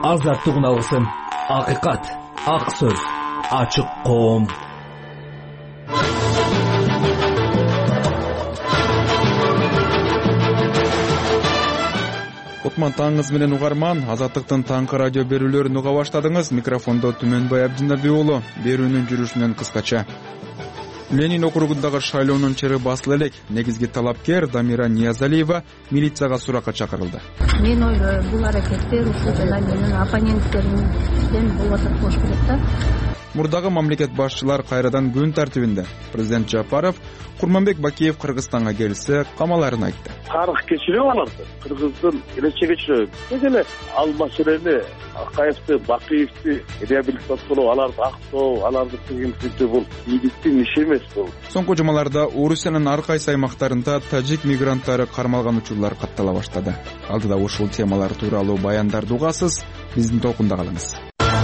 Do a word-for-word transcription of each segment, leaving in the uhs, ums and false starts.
азаттыгын алсын. Акыйкат, ак сөз, ачык коом. Кутман таңыңыз менен угарман, Азаттыктын таңкы радио берүүлөрүн уга баштадыңыз. Микрофондо Түмөнбай Абдинабий уулу. Берүүнүн жүрүшүнөн кыскача. Ленин округундагы шайлоонун чыры басыла элек. Негизги талапкер Дамира Ниязалиева милицияга суракка чакырылды. Мен ойлойм, бул аракеттер ушул жана менин оппоненттеримден болот болуш керек да. Мурдагы мамлекет башчылар кайрадан күн тартибинде. Президент Жапаров Курманбек Бакиев Кыргызстанга келсе камаларын айтты. Тарых кечирүү аларды. Кыргыздын келечеги кечирүү. Эле ал маселени Акаевди, Бакиевди реабилитациялоо, аларды актоо, аларды тигинтүү бул бийликтин иши эмес бул. Соңку жумаларда Орусиянын ар кайсы аймактарында тажик мигранттары кармалган учурлар каттала баштады. Алдыда ушул темалар тууралуу баяндарды угасыз, биздин толкунда калыңыз.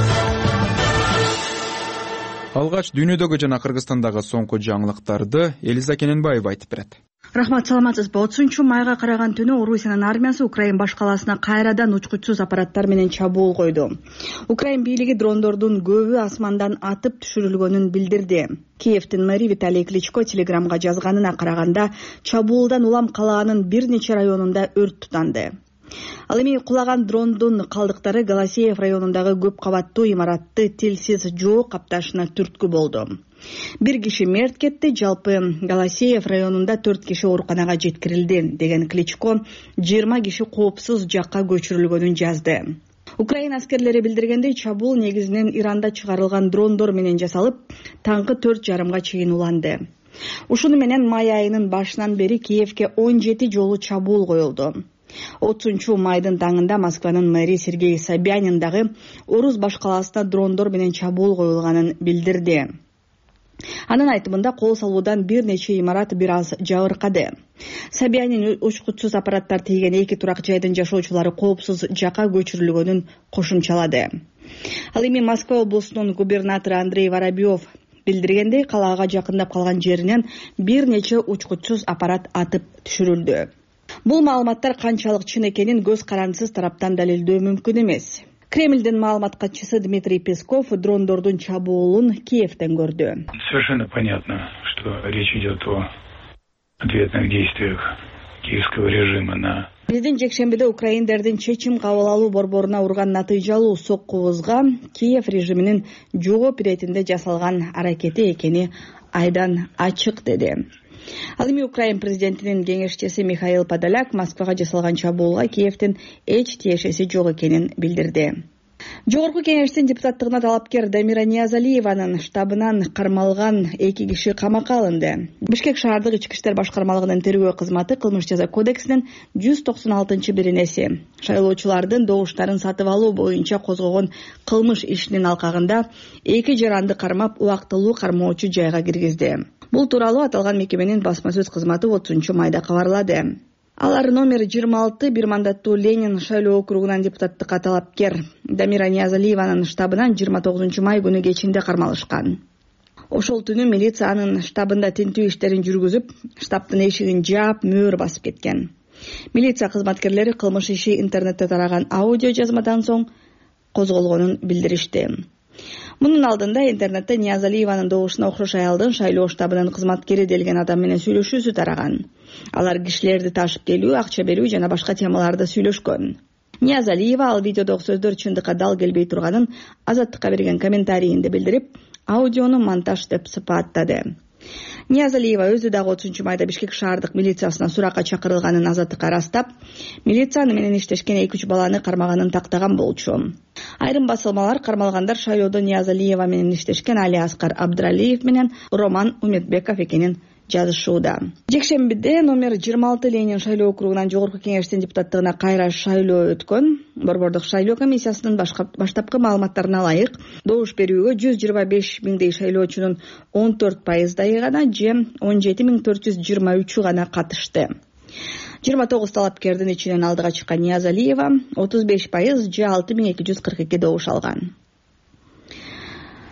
Алгач дүйнөдөгү жана Кыргызстандагы соңку жаңылыктарды Элиза Кененбаева айтып берет. Рахмат, саламатсызбы? отузунчу майга караган түнү Орусиянын армиясы Украин баш калаасына кайрадан учкучсуз аппараттар менен чабуул койду. Украин бийлиги дрондордун көбү асмандан атып түшүрүлгөнүн билдирди. Киевдин мэри Виталий Кличко телеграмга жазганына караганда, чабуулдан улам калаанын бир нече районунда өрт тутанды. Ал эми кулаган дрондун калдыктары Галасеев районундагы көп кабаттуу имаратты тилсиз жоо капташына түрткү болду. Бир киши мерт кетти, жалпы Галасеев районунда төрт киши ооруканага жеткирилди деген Кличко жыйырма киши коопсуз жакка көчүрүлгөнүн жазды. Украина аскерлери билдиргендей, чабуул негизинен Иранда чыгарылган дрондор менен жасалып, таңкы төрт жарымга чейин уланды. Ушуну менен май айынын башынан бери Киевге он жети жолу чабуул коюлду. отузунчу майдын таңында Москванын мэри Сергей Собянин дагы Орус баш калаасына дрондор менен чабуул коюлганын билдирди. Анын айтымында кол салуудан бир нече имарат бир аз жабыркады. Собянин учкучсуз аппараттар тийген эки турак жайдын жашоочулары коопсуз жакка көчүрүлгөнүн кошумчалады. Ал эми Москва облусунун губернатору Андрей Воробьев билдиргендей, калаага жакындап калган жеринен бир нече учкучсуз аппарат атып түшүрүлдү. Бул маалыматтар канчалык чын экенин көз карандысыз тараптан далилдөө мүмкүн эмес. Кремльдин маалымат катчысы Дмитрий Песков дрондордун чабуулун Киевден көрдү. Совершенно понятно, что речь идет о ответных действиях киевского режима на... Биздин жекшембиде украиндердин чечим кабыл алуу борборуна урган натыйжалуу соккубузга Киев режиминин жооп иретинде жасалган аракети экени айдан ачык деди. Ал эми Украин президентинин кеңешчиси Михаил Подоляк Москвага жасалган чабуулга Киевдин эч тиешеси жок экенин билдирди. Жогорку кеңештин депутаттыгына талапкер Дамира Ниязалиеванын штабынан кармалган эки киши камакка алынды. Бишкек шаардык ички иштер башкармалыгынын тергөө кызматы кылмыш жаза кодексинин жүз токсон алтынчы беренеси шайлоочулардын добуштарын сатып алуу боюнча козгогон кылмыш ишинин алкагында эки жаранды кармап убактылуу кармоочу жайга киргизди. Бул тууралуу аталган мекеменин басма сөз кызматы отузунчу майда кабарлады. Алар номер жыйырма алты бир мандаттуу Ленин шайлоо округунан депутаттыкка талапкер Дамира Ниязалиеванын штабынан жыйырма тогузунчу май күнү кечинде кармалышкан. Ошол түнү милиция анын штабында тинтүү иштерин жүргүзүп, штабтын эшигин жаап, мөөр басып кеткен. Милиция кызматкерлери кылмыш иши интернетте тараган аудио жазмадан соң козголгонун билдиришти. Мунун алдында интернетте Ниязалиеванын добушуна окшош аялдын шайлоо штабынын кызматкери делген адам менен сүйлөшүүсү тараган. Алар кишилерди ташып келүү, акча берүү жана башка темаларда сүйлөшкөн. Ниязалиева ал видеодогу сөздөр чындыкка дал келбей турганын Азаттыкка берген комментарийинде билдирип, аудиону монтаж деп сыпаттады. Ниязалиева өзү дагы отузунчу майда Бишкек шаардык милициясына суракка чакырылганын Азаттыкка ырастап, милициянын менен иштешкен эки үч баланы кармаганын тактаган болчу. Айрым басылмалар кармалгандар шайлоодо Ниязалиева менен иштешкен Али Аскар Абдралиев менен Роман Умедбеков экенин жазышууда. Жекшембиде номер жыйырма алты Ленин шайлоо округунан жогорку кеңештин депутаттыгына кайра шайлоо өткөн. Борбордук шайлоо комиссиясынын баштапкы маалыматтарына ылайык, добуш берүүгө жүз жыйырма беш миңдей шайлоочунун он төрт пайыздайы гана же он жети миң төрт жүз жыйырма үчү гана катышты. жыйырма тогуз талапкердин ичинен алдыга чыккан Ниязалиева отуз беш пайыз же алты миң эки жүз кырк эки добуш алган.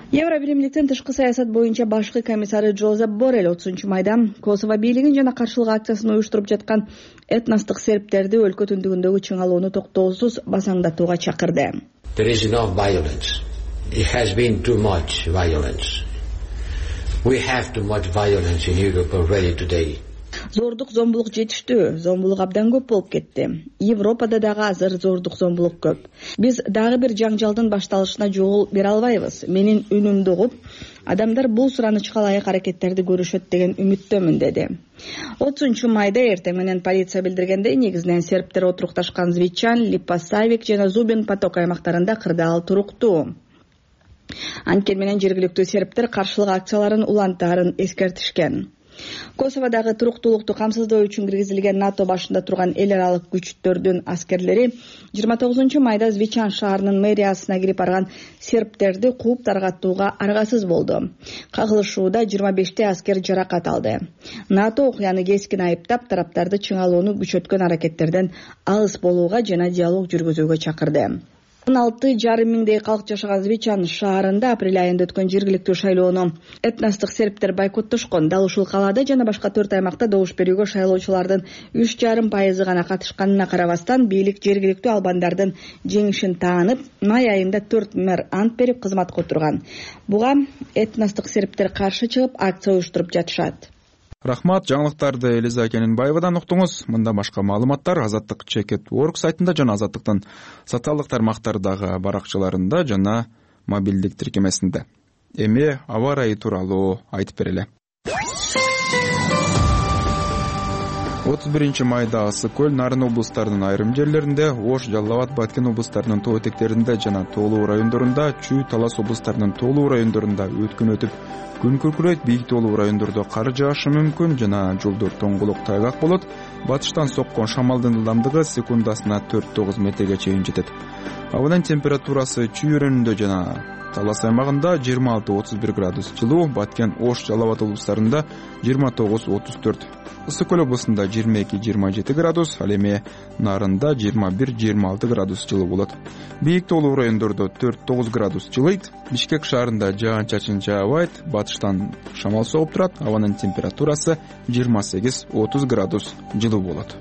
Евро биримдиктин тышкы саясат боюнча башкы комиссары Джозеп Боррель отузунчу майда Косово бийлигин жана каршылык акциясын уюштуруп жаткан этностук сербтерди өлкө түндүгүндөгү чыңалууну токтоосуз басаңдатууга чакырды. There is enough violence. It has been too much violence. We have too much violence in Europe already today. Зордук, зомбулук жетиштүү, зомбулук абдан көп болуп кетти. Европада дагы азыр зордук, зомбулук көп. Биз дагы бир жаңжалдын башталышына жол бере албайбыз. Менин үнүмдү угуп, адамдар бул суранычка ылайык аракеттерди көрүшөт деген үмүттөмүн, деди. отузунчу майда эртең менен полиция билдиргендей, негизинен сербтер отурукташкан Звичан, Липасавик жана Зубин Поток аймактарында кырдаал туруктуу. Анткени менен жергиликтүү сербтер каршылык акцияларын улантаарын эскертишкен. Косоводагы туруктуулукту камсыздоо үчүн киргизилген НАТО башында турган эл аралык күчтөрдүн аскерлери жыйырма тогузунчу майда Звичан шаарынын мэриясына кирип барган сербтерди кууп таргатууга аргасыз болду. Кагылышууда жыйырма бешти аскер жаракат алды. НАТО окуяны кескин айыптап, тараптарды чыңалууну күчөткөн аракеттерден алыс болууга жана диалог жүргүзүүгө чакырды. он алты жарым миңдей калк жашаган Звичан шаарында апрель айында өткөн жергиликтүү шайлоону этностук сербтер бойкоттошкон. Дал ушул калаада жана башка төрт аймакта добуш берүүгө шайлоочулардын үч жарым пайызы гана катышканына карабастан, бийлик жергиликтүү албандардын жеңишин таанып, май айында төрт мэр ант берип кызматка отурган. Буга этностук сербтер каршы чыгып, акция уюштуруп жатышат. Рахмат, жаңылыктарды Элиза Кененбаевадан уктуңуз. Мында башка маалыматтар Азаттык Чекет Орг сайтында жана Азаттыктын социалдык тармактардагы баракчаларында жана мобилдик тиркемесинде. Эми аба ырайы тууралуу айтып берели. отуз биринчи майда Ысык көл, Нарын облустарынын айрым жерлеринде, Ош, Жалал абад, Баткен облустарынын тоо этектеринде жана Тоолуу райондорунда, Чүй, Талас облустарынын Тоолуу райондорунда өткүн өтүп, күн күркүрөйт. Бийик тоолуу райондордо кар жаашы мүмкүн жана жолдор тоңголук тайгак болот. Батыштан соккон шамалдын ылдамдыгы секундасына төрт тогуз метрге чейин жетет. Абанын температурасы Чүй өрөөнүндө жана Талас аймагында жыйырма алты отуз бир градус жылуу, Баткен, Ош, Жалал абад облустарында жыйырма тогуз отуз төрт, Ысык көл облусунда жыйырма эки жыйырма жети градус, ал эми Нарында жыйырма бир жыйырма алты градус жылуу болот. Бийик тоолуу райондордо төрт тогуз градус жылыйт. Бишкек шаарында жаан-чачын жаабайт, батыштан шамал согуп турат. Абанын температурасы жыйырма сегиз отуз градус жылуу болот.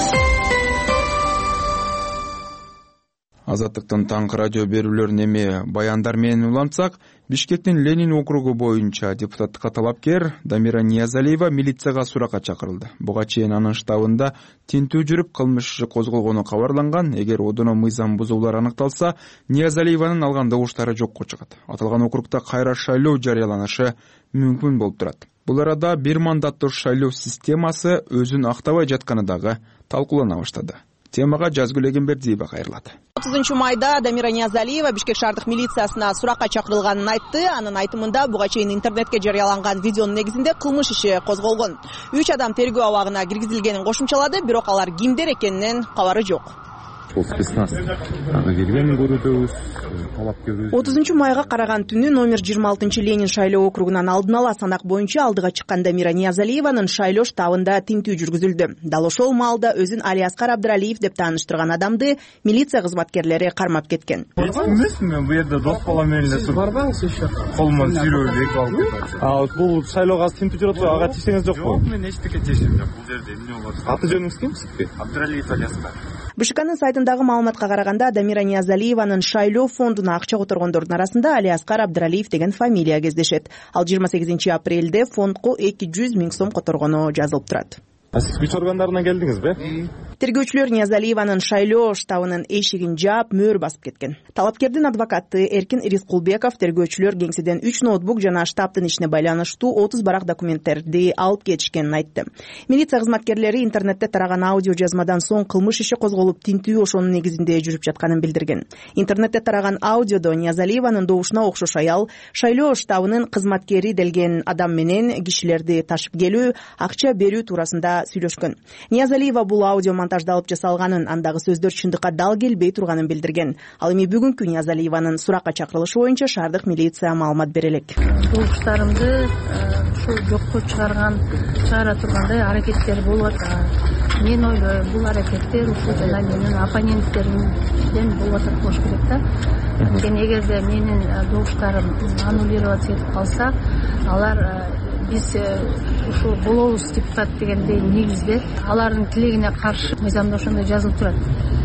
Азаттыктын таңкы радио берүүлөрүн эми баяндар менен улантсак, Бишкектин Ленин округу боюнча депутаттыкка талапкер Дамира Ниязалиева милицияга суракка чакырылды. Буга чейин анын штабында тинтүү жүрүп, кылмыш иши козголгону кабарланган. Эгер одоно мыйзам бузуулар аныкталса, Ниязалиеванын алган добуштары жокко чыгат. Аталган округда кайра шайлоо жарыяланышы мүмкүн болуп турат. Бул арада бир мандаттуу шайлоо системасы өзүн актабай жатканы дагы талкуулана баштады. Темага Жазгүл Эгембердиева кайрылат. отузунчу майда Дамира Ниязалиева Бишкек шаардык милициясына суракка чакырылганын айтты. Анын айтымында буга чейин интернетке жарыяланган видеонун негизинде кылмыш иши козголгон. үч адам тергөө абагына киргизилгенин кошумчалады, бирок алар кимдер экенинен кабары жок. Спецназ ага келген көрүүбүз, талапкер. отузунчу майга караган түнү номер жыйырма алтынчы Ленин шайлоо округунан алдын ала санак боюнча алдыга чыккан Дамира Ниязалиеванын шайлоо штабында тинтүү жүргүзүлдү. Дал ошол маалда өзүн Алиаскар Абдралиев деп тааныштырган адамды милиция кызматкерлери кармап кеткен. Эмесмин, бу жерде дос бала менен эле барбаңыз еще. Колуман сүйрөп эки алып кетти. А бул шайлоого тинтүү жүрөт, ага тиешеңиз жокпу? Мен эчтеке тиешем жок. Бул жерде эмне болот? Аты жөнүңүз ким? Абдралиев Алиаскар. БШКнын сайтындагы маалыматка караганда, Дамира Ниязалиеванын шайлоо фондуна акча которгондордун арасында Алиаскар Абдралиев деген фамилия кездешет. Ал жыйырма сегизинчи апрелде фондко эки жүз миң сом которгону жазылып турат. Сиз күч органдарына келдиңизби? Тергөөчүлөр Ниязалиеванын шайлоо штабынын эшигин жаап, мөр басып кеткен. Талапкердин адвокаты Эркин Рискулбеков тергөөчүлөр кеңседен үч ноутбук жана штабтын ишине байланыштуу отуз барак документтерди алып кетишкенин айтты. Милиция кызматкерлери интернетте тараган аудио жазмадан соң кылмыш иши козголуп, тинтүү ошонун негизинде жүрүп жатканын билдирген. Интернетте тараган аудиодо Ниязалиеванын добушуна окшош аял шайлоо штабынын кызматкери делген адам менен кишилерди ташып келүү, акча берүү туурасында сүйлөшкөн. Ниязалиева бул аудио монтаждалып жасалганын, андагы сөздөр чындыкка дал келбей турганын билдирген. Ал эми бүгүнкү Ниязалиеванын суракка чакырылышы боюнча шаардык милиция маалымат бере элек. Добуштарымды ушу жокко чыгарган чыгара тургандай аракеттер болуп атат. мен ойлойм бул аракеттер ушул жана менин оппоненттеримден болуп атат болуш керек да. Анткени эгерде менин добуштарым аннулироваться этип калса, алар биз ушу болобуз депутат дегендей негизде алардын тилегине каршы мыйзамда ошондой жазылып турат.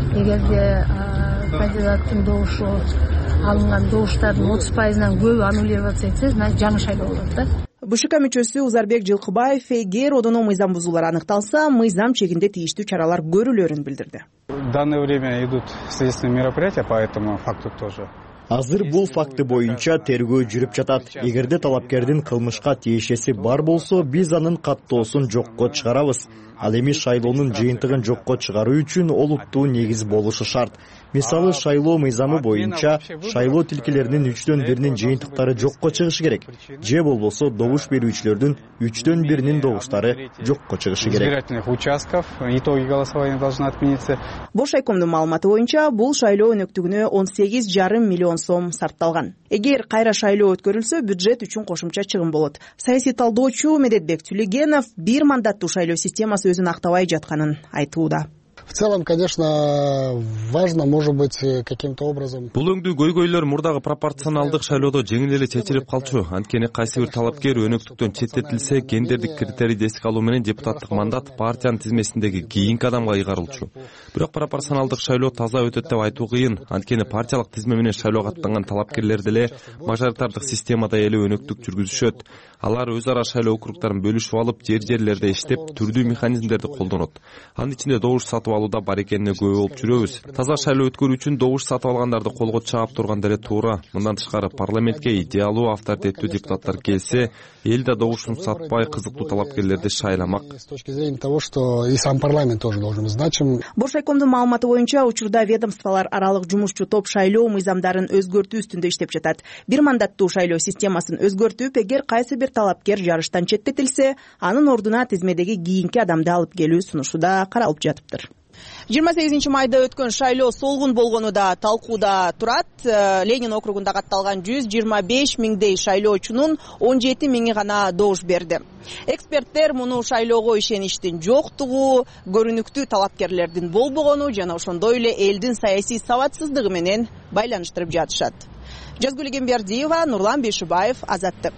Эгерде кандидаттын добушу алынган добуштардын отуз пайызынан көбү аннулироваться этсе, значит жаңы шайлоо болот да. БШК мүчөсү Узарбек Жылкыбаев эгер одоно мыйзам бузуулар аныкталса, мыйзам чегинде тийиштүү чаралар көрүлөрүн билдирди. В данное время идут следственные мероприятия по этому факту тоже. Азыр бул факты боюнча тергөө жүрүп жатат. Эгерде талапкердин кылмышка тиешеси бар болсо, биз анын каттоосун жокко чыгарабыз. Ал эми шайлоонун жыйынтыгын жокко чыгаруу үчүн олуттуу негиз болушу шарт. Мисалы, шайлоо мыйзамы боюнча шайлоо тилкелеринин үчтөн биринин жыйынтыктары жокко чыгышы керек. Же болбосо добуш берүүчүлөрдүн үчтөн биринин добуштары жокко чыгышы керек. Избирательных участков, итоги голосования должны отмениться. Бошайкомдун маалыматы боюнча бул шайлоо өнөктүгүнө он сегиз жарым миллион сом сарпталган. Эгер кайра шайлоо өткөрүлсө, бюджет үчүн кошумча чыгым болот. Саясий талдоочу Медетбек Тюлегенов бир мандаттуу шайлоо системасы өзүн актабай жатканын айтууда. В целом, конечно, важно, может быть, каким-то образом. Бул өңдүү көйгөйлөр мурдагы пропорционалдык шайлоодо жеңил эле чечилип калчу. Анткени кайсы бир талапкер өнөктүктөн четтетилсе, гендердик критерийди эске алуу менен депутаттык мандат партиянын тизмесиндеги кийинки адамга ыйгарылчу. Бирок пропорционалдык шайлоо таза өтөт деп айтуу кыйын. Анткени партиялык тизме менен шайлоого аттанган талапкерлер деле мажоритардык системада эле өнөктүк жүргүзүшөт. Алар өз ара шайлоо округдарын бөлүшүп алып, жер-жерлерде иштеп, түрдүү механизмдерди колдонот. Анын ичинде добуш сатып алууда бар экенине күбө болуп жүрөбүз. Таза шайлоо өткөрүү үчүн добуш сатып алгандарды колго чаап турган деле туура. Мындан тышкары парламентке идеалдуу авторитеттүү депутаттар келсе, эл да добушун сатпай кызыктуу талапкерлерди шайламак. С точки зрения того, что и сам парламент тоже должен быть значим. Бошайкомдун маалыматы боюнча учурда ведомстволор аралык жумушчу топ шайлоо мыйзамдарын өзгөртүү үстүндө иштеп жатат. Бир мандаттуу шайлоо системасын өзгөртүп, эгер кайсы бир талапкер жарыштан четтетилсе, анын ордуна тизмедеги кийинки адамды алып келүү сунушу да каралып жатыптыр. жыйырма сегизинчи майда өткөн шайлоо солгун болгону да талкууда турат. Ленин округунда катталган жүз жыйырма беш миңдей шайлоочунун он жети миңи гана добуш берди. Эксперттер муну шайлоого ишеништин жоктугу, көрүнүктүү талапкерлердин болбогону жана ошондой эле элдин саясий сабатсыздыгы менен байланыштырып жатышат. Жазгүл Гембердиева, Нурлан Бейшибаев, Азаттык.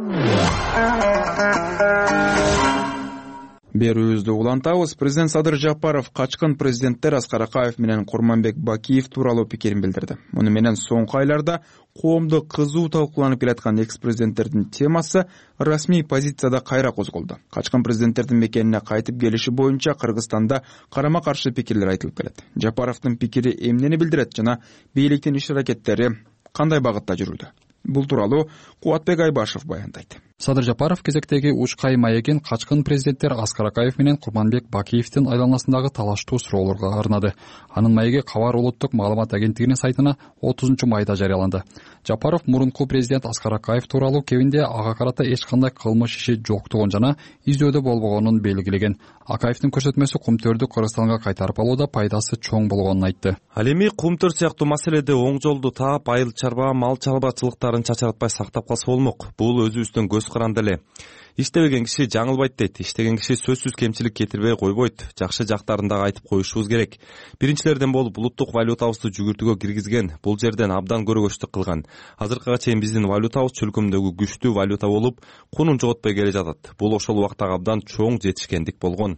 Берүүбүздү улантабыз. Президент Садыр Жапаров качкын президенттер Аскар Акаев менен Курманбек Бакиев тууралуу пикирин билдирди. Муну менен соңку айларда коомдо кызуу талкууланып келаткан экс-президенттердин темасы расмий позицияда кайра козголду. Качкын президенттердин мекенине кайтып келиши боюнча Кыргызстанда карама-каршы пикирлер айтылып келет. Жапаровдун пикири эмнени билдирет жана бийликтин иш-аракеттери кандай багытта жүрүүдө? Бул тууралуу Кубатбек Айбашев баяндайт. Садыр Жапаров кезектеги учкай маегин качкын президенттер Аскар Акаев менен Курманбек Бакиевдин айланасындагы талаштуу суроолорго арнады. Анын маеги Кабар улуттук маалымат агенттигинин сайтына отузунчу майда жарыяланды. Жапаров мурунку президент Аскар Акаев тууралуу кебинде ага карата эч кандай кылмыш иши жоктугун жана издөөдө болбогонун белгилеген. Акаевдин көрсөтмөсү кумтөрдү Кыргызстанга кайтарып алууда пайдасы чоң болгонун айтты. Ал эми кумтөр сыяктуу маселеде оң жолду таап, айыл чарба, мал чарбачылыктарын чачыратпай сактап калса болмок. Бул өзүбүздүн көз каранды эле. Иштебеген киши жаңылбайт дейт. Иштеген киши сөзсүз кемчилик кетирбей койбойт. Жакшы жактарын дагы айтып коюшубуз керек. Биринчилерден болуп улуттук валютабызды жүгүртүүгө киргизген, бул жерден абдан көрөгөчтүк кылган. Азыркыга чейин биздин валютабыз чөлкөмдөгү күчтүү валюта болуп, кунун жоготпой келе жатат. Бул ошол убактагы абдан чоң жетишкендик болгон.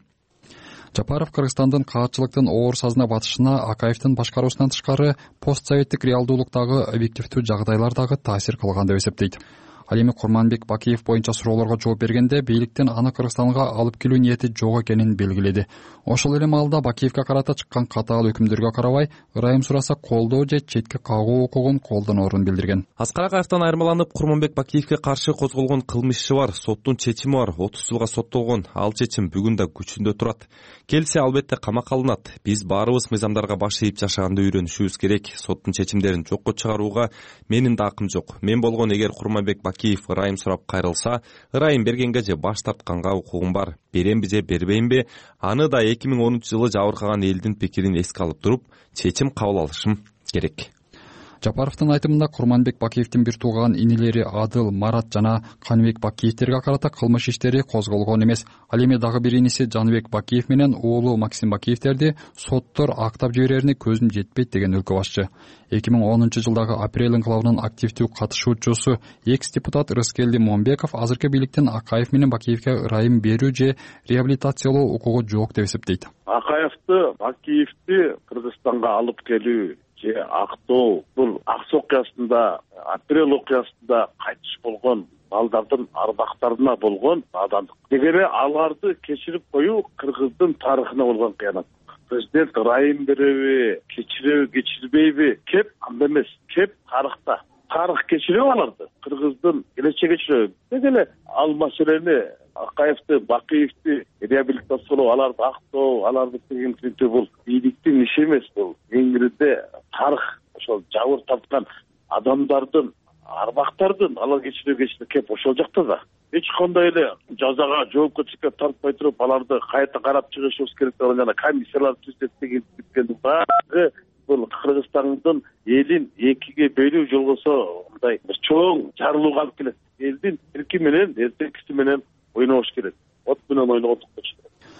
Жапаров Кыргызстандын каатчылыктын оор сазына батышына Акаевдин башкаруусунан тышкары постсоветтик реалдуулуктагы объективдүү жагдайлар дагы таасир кылган деп эсептейт. Ал эми Курманбек Бакиев боюнча суроолорго жооп бергенде бийликтин аны Кыргызстанга алып келүү ниети жок экенин белгиледи. Ошол эле маалда Бакиевге карата чыккан катаал өкүмдөргө карабай, ырайым сураса колдоо же четке кагуу укугун колдоноорун билдирген. Аскар Акаевден айырмаланып, Курманбек Бакиевге каршы козголгон кылмыш иши бар, соттун чечими бар, отуз жылга соттолгон. Ал чечим бүгүн да күчүндө турат. Келсе албетте камакка алынат. Биз баарыбыз мыйзамдарга баш ийип жашаганды үйрөнүшүбүз керек. Соттун чечимдерин жокко чыгарууга менин да акым жок. Мен болгон эгер Курманбек Бакиев ырайым сурап кайрылса, ырайым бергенге же баш тартканга укугум бар. Беремби же бербеймби? Аны да эки миң онунчу жылы жабыркаган элдин пикирин эске алып туруп, чечим кабыл алышым керек. Жапаровдун айтымында Курманбек Бакиевдин бир тууган инилери Адыл, Марат жана Каныбек Бакиевтерге карата кылмыш иштери козголгон эмес. Ал эми дагы бир иниси Жаныбек Бакиев менен уулу Максим Бакиевтерди соттор актап жиберерине көзүм жетпейт деген өлкө башчы. эки миң онунчу жылдагы апрель инкылабынын активдүү катышуучусу экс-депутат Рыскелди Момбеков азыркы бийликтин Акаев менен Бакиевге ырайым берүү же реабилитациялоо укугу жок деп эсептейт. Акаевди, Бакиевди Кыргызстанга алып келүү же актоо бул Аксы окуясында, апрель окуясында кайтыш болгон балдардын арбактарына болгон надандык. Дегере аларды кечирип коюу Кыргыздын тарыхына болгон кыянат. Президент ырайым береби, кечиреби, кечирбейби кеп анда эмес, кеп тарыхта. Тарых кечирип аларды. Кыргыздын келечеги кечирип. Дегеле ал маселени Акаевди, Бакиевди реабилитациялоо, аларды актоо, аларды тегинтүү бул бийликтин иши эмес, бул эңирде тарых ошол жабыр тарткан адамдардын, арбактардын алар кечирүү кечирип кеп ошол жакта да эч кандай эле жазага, жоопкерчиликке тартпай туруп аларды кайта карап чыгышыбыз керек деген жана комиссиялар түзүп дегендин баары бул Кыргызстандын элин экиге бөлүү жолгосо мындай бир чоң жарылууга алып келет. Элдин эрки менен, эртекиси менен ойнош керек. От менен ойногондук болчу.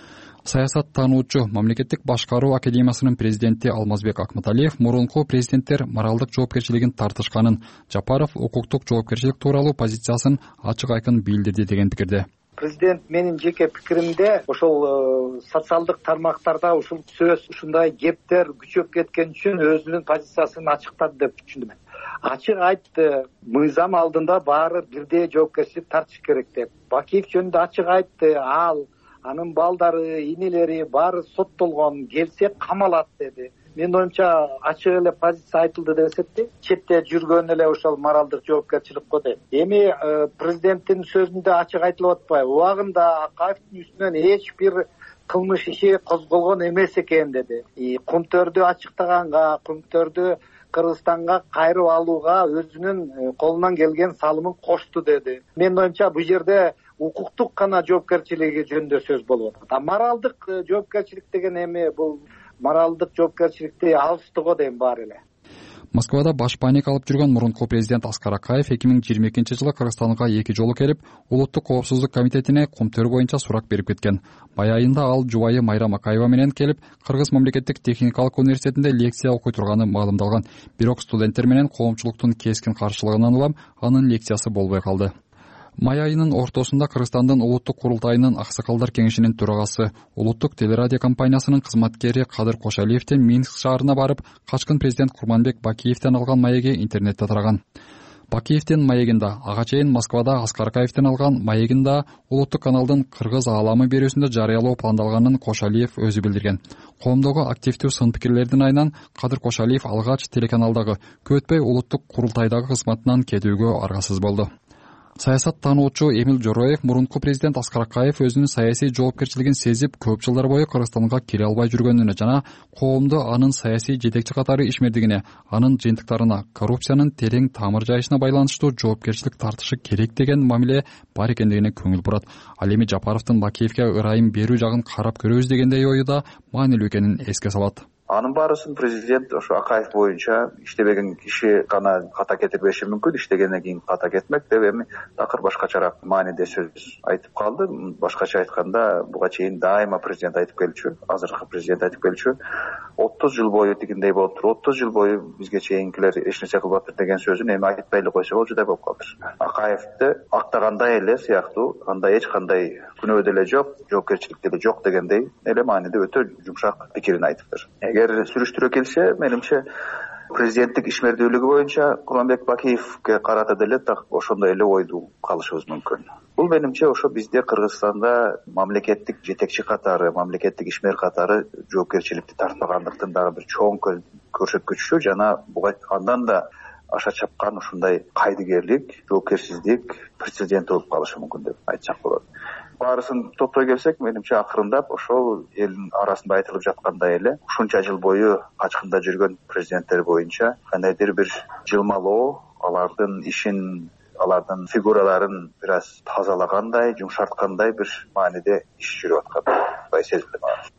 Саясат таануучу Мамлекеттик башкаруу академиясынын президенти Алмазбек Акматалиев мурунку президенттер моралдык жоопкерчилигин тартышканын, Жапаров укуктук жоопкерчилик тууралуу позициясын ачык айкын билдирди деген пикирде. Президент менин жеке пикиримде ошол социалдык тармактарда ушул сөз, ушундай кептер күчөп кеткен үчүн өзүнүн позициясын ачыктады деп түшүндүм. Ачык айтты, мыйзам алдында баары бирдей жоопкерчилик тартыш керек деп. Бакиев жөнүндө ачык айтты, ал анын балдары, инелери баары соттолгон, келсе камалат деди. Менин оюмча ачык эле позиция айтылды деп эсептейм. Четте жүргөн эле ошол моралдык жоопкерчилик го дейм. Эми президенттин сөзүндө ачык айтылып атпайбы? Убагында Акаевдин үстүнөн эч бир кылмыш иши козголгон эмес экен деди. Кумтөрдү ачыктаганга, кумтөрдү Кыргызстанга кайрып алууга өзүнүн колунан келген салымын кошту деди. Менин оюмча бул жерде укуктук гана жоопкерчилиги жөнүндө сөз болуп атат. А моралдык жоопкерчилик деген эми бул моралдык жоопкерчиликти алыстыго дейм баары эле. Москвада баш паника алып жүргөн мурунку президент Аскар Акаев эки миң жыйырма экинчи жылы Кыргызстанга эки жолу келип, Улуттук коопсуздук комитетине кумтөр боюнча сурак берип кеткен. Май айында ал жубайы Майрам Акаева менен келип, Кыргыз мамлекеттик техникалык университетинде лекция окуй турганы маалымдалган. Бирок студенттер менен коомчулуктун кескин каршылыгынан улам анын лекциясы болбой калды. Май айынын ортосунда Кыргызстандын Улуттук курултайынын аксакалдар кеңешинин төрагасы, Улуттук телерадио компаниясынын кызматкери Кадыр Кошалиевдин Минск шаарына барып, качкын президент Курманбек Бакиевден алган маеги интернетте тараган. Бакиевдин маегинда, ага чейин Москвада Аскар Акаевден алган маегинда Улуттук каналдын Кыргыз ааламы берүүсүндө жарыялоо пландалганын Кошалиев өзү билдирген. Коомдогу активдүү сын пикирлердин айынан Кадыр Кошалиев алгач телеканалдагы көп өтпөй Улуттук курултайдагы кызматынан кетүүгө аргасыз болду. Саясат таануучу Эмил Жороев мурунку президент Аскар Акаев өзүнүн саясий жоопкерчилигин сезип, көп жылдар бою Кыргызстанга кире албай жүргөнүнө жана коомду анын саясий жетекчи катары ишмердигине, анын жыйынтыктарына, коррупциянын терең тамыр жайышына байланыштуу жоопкерчилик тартышы керек деген мамиле бар экендигине көңүл бурат. Ал эми Жапаровдун Бакиевге ырайым берүү жагын карап көрөбүз дегендей ою да маанилүү экенин эске салат. Анын баарысын президент ошо Акаев боюнча иштебеген киши гана ката кетирбеши мүмкүн, иштегенден кийин ката кетмек деп эми такыр башкачараак мааниде сөз айтып калды. Башкача айтканда, буга чейин дайыма президент айтып келчү, азыркы президент айтып келчү. отуз жыл бою дегендей болуп туруп, отуз жыл бою бизге чейинкилер эч нерсе кылбаптыр деген сөзүн эми айтпай эле койсо болчудай болуп калдыр. Акаевди актагандай эле сыяктуу, андай эч кандай күнөө деле жок, жоопкерчилик деле жок дегендей эле мааниде өтө жумшак пикирин айтыптыр. Эгер сүрүштүрө келсе, менимче президенттик ишмердүүлүгү боюнча Курманбек Бакиевге карата деле так ошондой эле ойду калышыбыз мүмкүн. Бул менимче ошо бизде Кыргызстанда мамлекеттик жетекчи катары, мамлекеттик ишмер катары жоопкерчиликти тартпагандыктын дагы бир чоң көрсөткүчү жана буга андан да аша чапкан ушундай кайдыгерлик, жоопкерсиздик прецедент болуп калышы мүмкүн деп айтсак болот. Баарысын топтой келсек, менимче акырындап ошол элдин арасында айтылып жаткандай эле ушунча жыл бою качкында жүргөн президенттер боюнча кандайдыр бир жылмалоо, алардын ишин, алардын фигураларын бир аз тазалагандай, жумшарткандай бир мааниде иш жүрүп аткандай сезилди.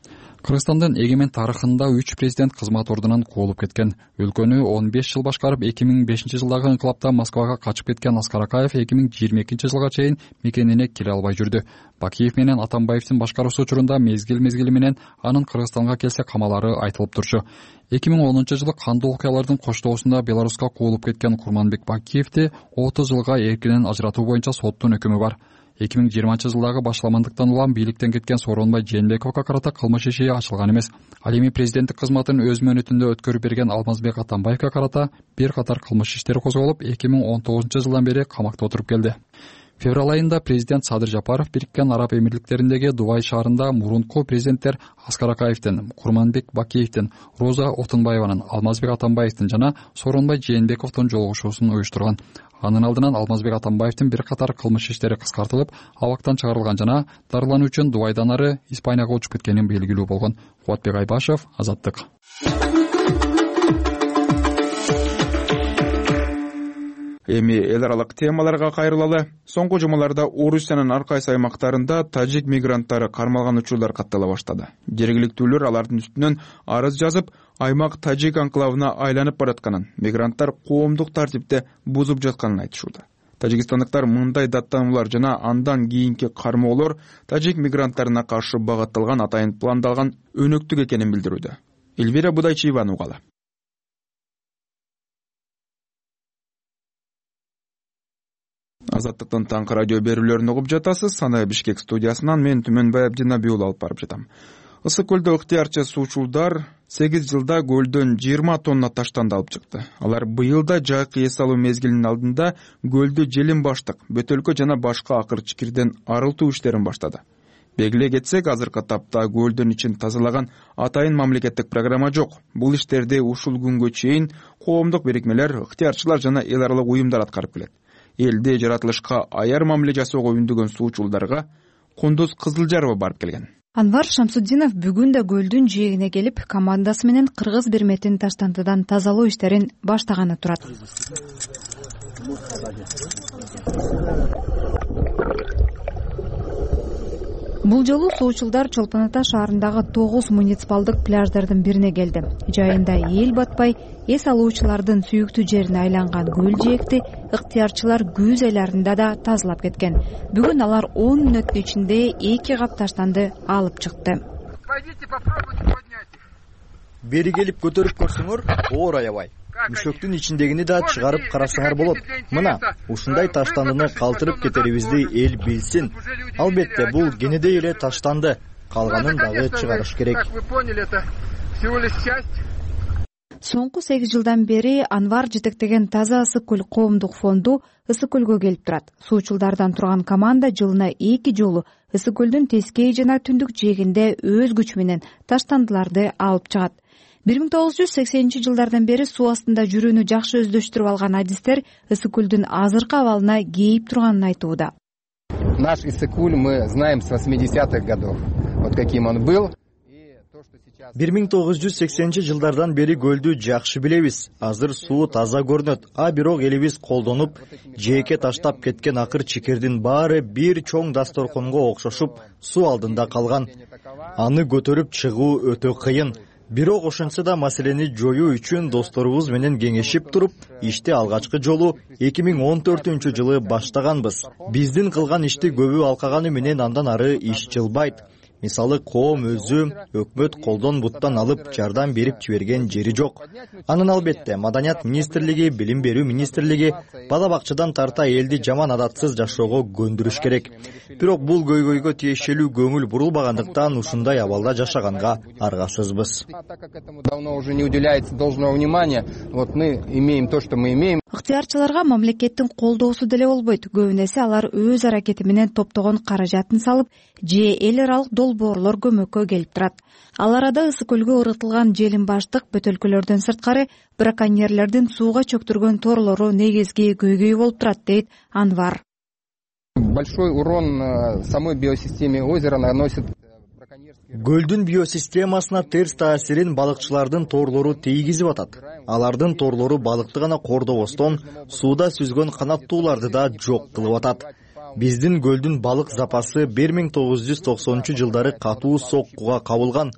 Кыргызстандын эгемен тарыхында үч президент кызмат ордунан куулуп кеткен. Өлкөнү он беш жыл башкарып, эки миң бешинчи жылдагы инкылапта Москвага качып кеткен Аскар Акаев эки миң жыйырма экинчи жылга чейин мекенине кире албай жүрдү. Бакиев менен Атамбаевдин башкаруусу учурунда мезгил-мезгили менен анын Кыргызстанга келсе камалары айтылып турчу. эки миң онунчу жылы кандуу окуялардын коштоосунда Беларуска куулуп кеткен Курманбек Бакиевди отуз жылга эркинен ажыратуу боюнча соттун өкүмү бар. эки миң жыйырманчы жылдагы башламандыктан улам бийликтен кеткен Сооронбай Жээнбековго карата кылмыш иши ачылган эмес. Ал эми президенттик кызматын өз мөөнөтүндө өткөрүп берген Алмазбек Атамбаевге карата бир катар кылмыш иштери козголуп, эки миң он тогузунчу жылдан бери камакта отуруп келди. Февраль айында президент Садыр Жапаров Бириккен Араб Эмирликтериндеги Дубай шаарында мурунку президенттер Аскар Акаевдин, Курманбек Бакиевдин, Роза Отунбаеванын, Алмазбек Атамбаевдин жана Сооронбай Жээнбековдун жолугушуусун уюштурган. Анын алдынан Алмазбек Атамбаевдин бир катар кылмыш иштери кыскартылып, абактан чыгарылган жана дарылануу үчүн Дубайдан ары Испанияга учуп кеткени белгилүү болгон. Кубатбек Айбашев, Азаттык. Эми эл аралык темаларга кайрылалы. Соңку жумаларда Орусиянын ар кайсы аймактарында тажик мигранттары кармалган учурлар каттала баштады. Жергиликтүүлөр алардын үстүнөн арыз жазып, аймак тажик анклавына айланып баратканын, мигранттар коомдук тартипти бузуп жатканын айтышууда. Тажикстандыктар мындай даттануулар жана андан кийинки кармоолор тажик мигранттарына каршы багытталган атайын пландалган өнөктүк экенин билдирүүдө. Эльвира Будайчиеваны угалы. Азаттыктын таңкы радио берүүлөрүн угуп жатасыз. Санай Бишкек студиясынан мен Түмөнбай Абдинабий уулу алып барып жатам. Ысык көлдө ыктыярчы суучулдар сегиз жылда көлдөн жыйырма тонна таштанды алып чыкты. Алар быйыл да жайкы эс алуу мезгилинин алдында көлдү желим баштык, бөтөлкө жана башка акыр чикирден арылтуу иштерин баштады. Белгилей кетсек, азыркы тапта көлдүн ичин тазалаган атайын мамлекеттик программа жок. Бул иштерди ушул күнгө чейин коомдук бирикмелер, ыктыярчылар жана эл аралык уюмдар аткарып келет. Элде жаратылышка аяр мамиле жасоого үндөгөн суучулдарга Кундуз Кызылжарова барып келген. Анвар Шамсуддинов бүгүн да көлдүн жээгине келип, командасы менен кыргыз берметин таштандыдан тазалоо иштерин баштаганы турат. Бул жолу суучулдар Чолпон Ата шаарындагы тогуз муниципалдык пляждардын бирине келди. Жайында эл батпай, эс алуучулардын сүйүктүү жерине айланган көл жээкти ыктыярчылар күз айларында да тазалап кеткен. Бүгүн алар он мүнөттүн ичинде эки кап таштанды алып чыкты. Бери келип көтөрүп көрсөңөр, оор аябай. Мүшөктүн ичиндегини да чыгарып карасаңар болот. Мына, ушундай таштандыны калтырып кетерибизди эл билсин. Албетте, бул кенедей эле таштанды. Калганын дагы чыгарыш керек. Соңку сегиз жылдан бери Анвар жетектеген Таза ысык көл коомдук фонду ысык көлгө келип турат. Суучулдардан турган команда жылына эки жолу ысык көлдүн тескей жана түндүк жээгинде өз күчү менен таштандыларды алып чыгат. бир миң тогуз жүз сексенинчи жылдардан бери суу астында жүрүүнү жакшы өздөштүрүп алган адистер ысык көлдүн азыркы абалына кейип турганын айтууда. Наш Иссык-Куль мы знаем с восьмидесятых годов. Вот каким он был. бир миң тогуз жүз сексенинчи жылдардан бери көлдү жакшы билебиз. Азыр суу таза көрүнөт, а бирок элибиз колдонуп, жээкке таштап кеткен акыр чикирдин баары бир чоң дасторконго окшошуп суу алдында калган. Аны көтөрүп чыгуу өтө кыйын. Бирок ошентсе да маселени жоюу үчүн досторубуз менен кеңешип туруп, ишти алгачкы жолу эки миң он төртүнчү жылы баштаганбыз. Биздин кылган ишти көбү алкаганы менен андан ары иш жылбайт. Мисалы, коом өзү өкмөт колдон буттан алып жардам берип жиберген жери жок. Анын албетте Маданият министрлиги, Билим берүү министрлиги бала бакчадан тарта элди жаман адатсыз жашоого көндүрүш керек. Бирок бул көйгөйгө тиешелүү көңүл бурулбагандыктан ушундай абалда жашаганга аргасызбыз. Давно уже не уделяется должного внимания. Вот мы имеем то, что мы имеем. Ыктыярчыларга мамлекеттин колдоосу деле болбойт. Көбүн эсе алар өз аракети менен топтогон каражатын салып, же эл аралык долбоорлор көмөккө келип турат. Ал арада ысык көлгө ырытылган желим баштык бөтөлкөлөрдөн сырткары браконьерлердин сууга чөктүргөн торлору негизги көйгөй болуп турат, дейт Анвар. Большой урон самой биосистеме озера наносит. Көлдүн биосистемасына терс таасирин балыкчылардын торлору тийгизип атат. Алардын торлору балыкты гана кордобостон, сууда сүзгөн канаттууларды да жок кылып атат. Биздин көлдүн балык запасы бир миң тогуз жүз токсонунчу жылдары катуу соккуга кабылган.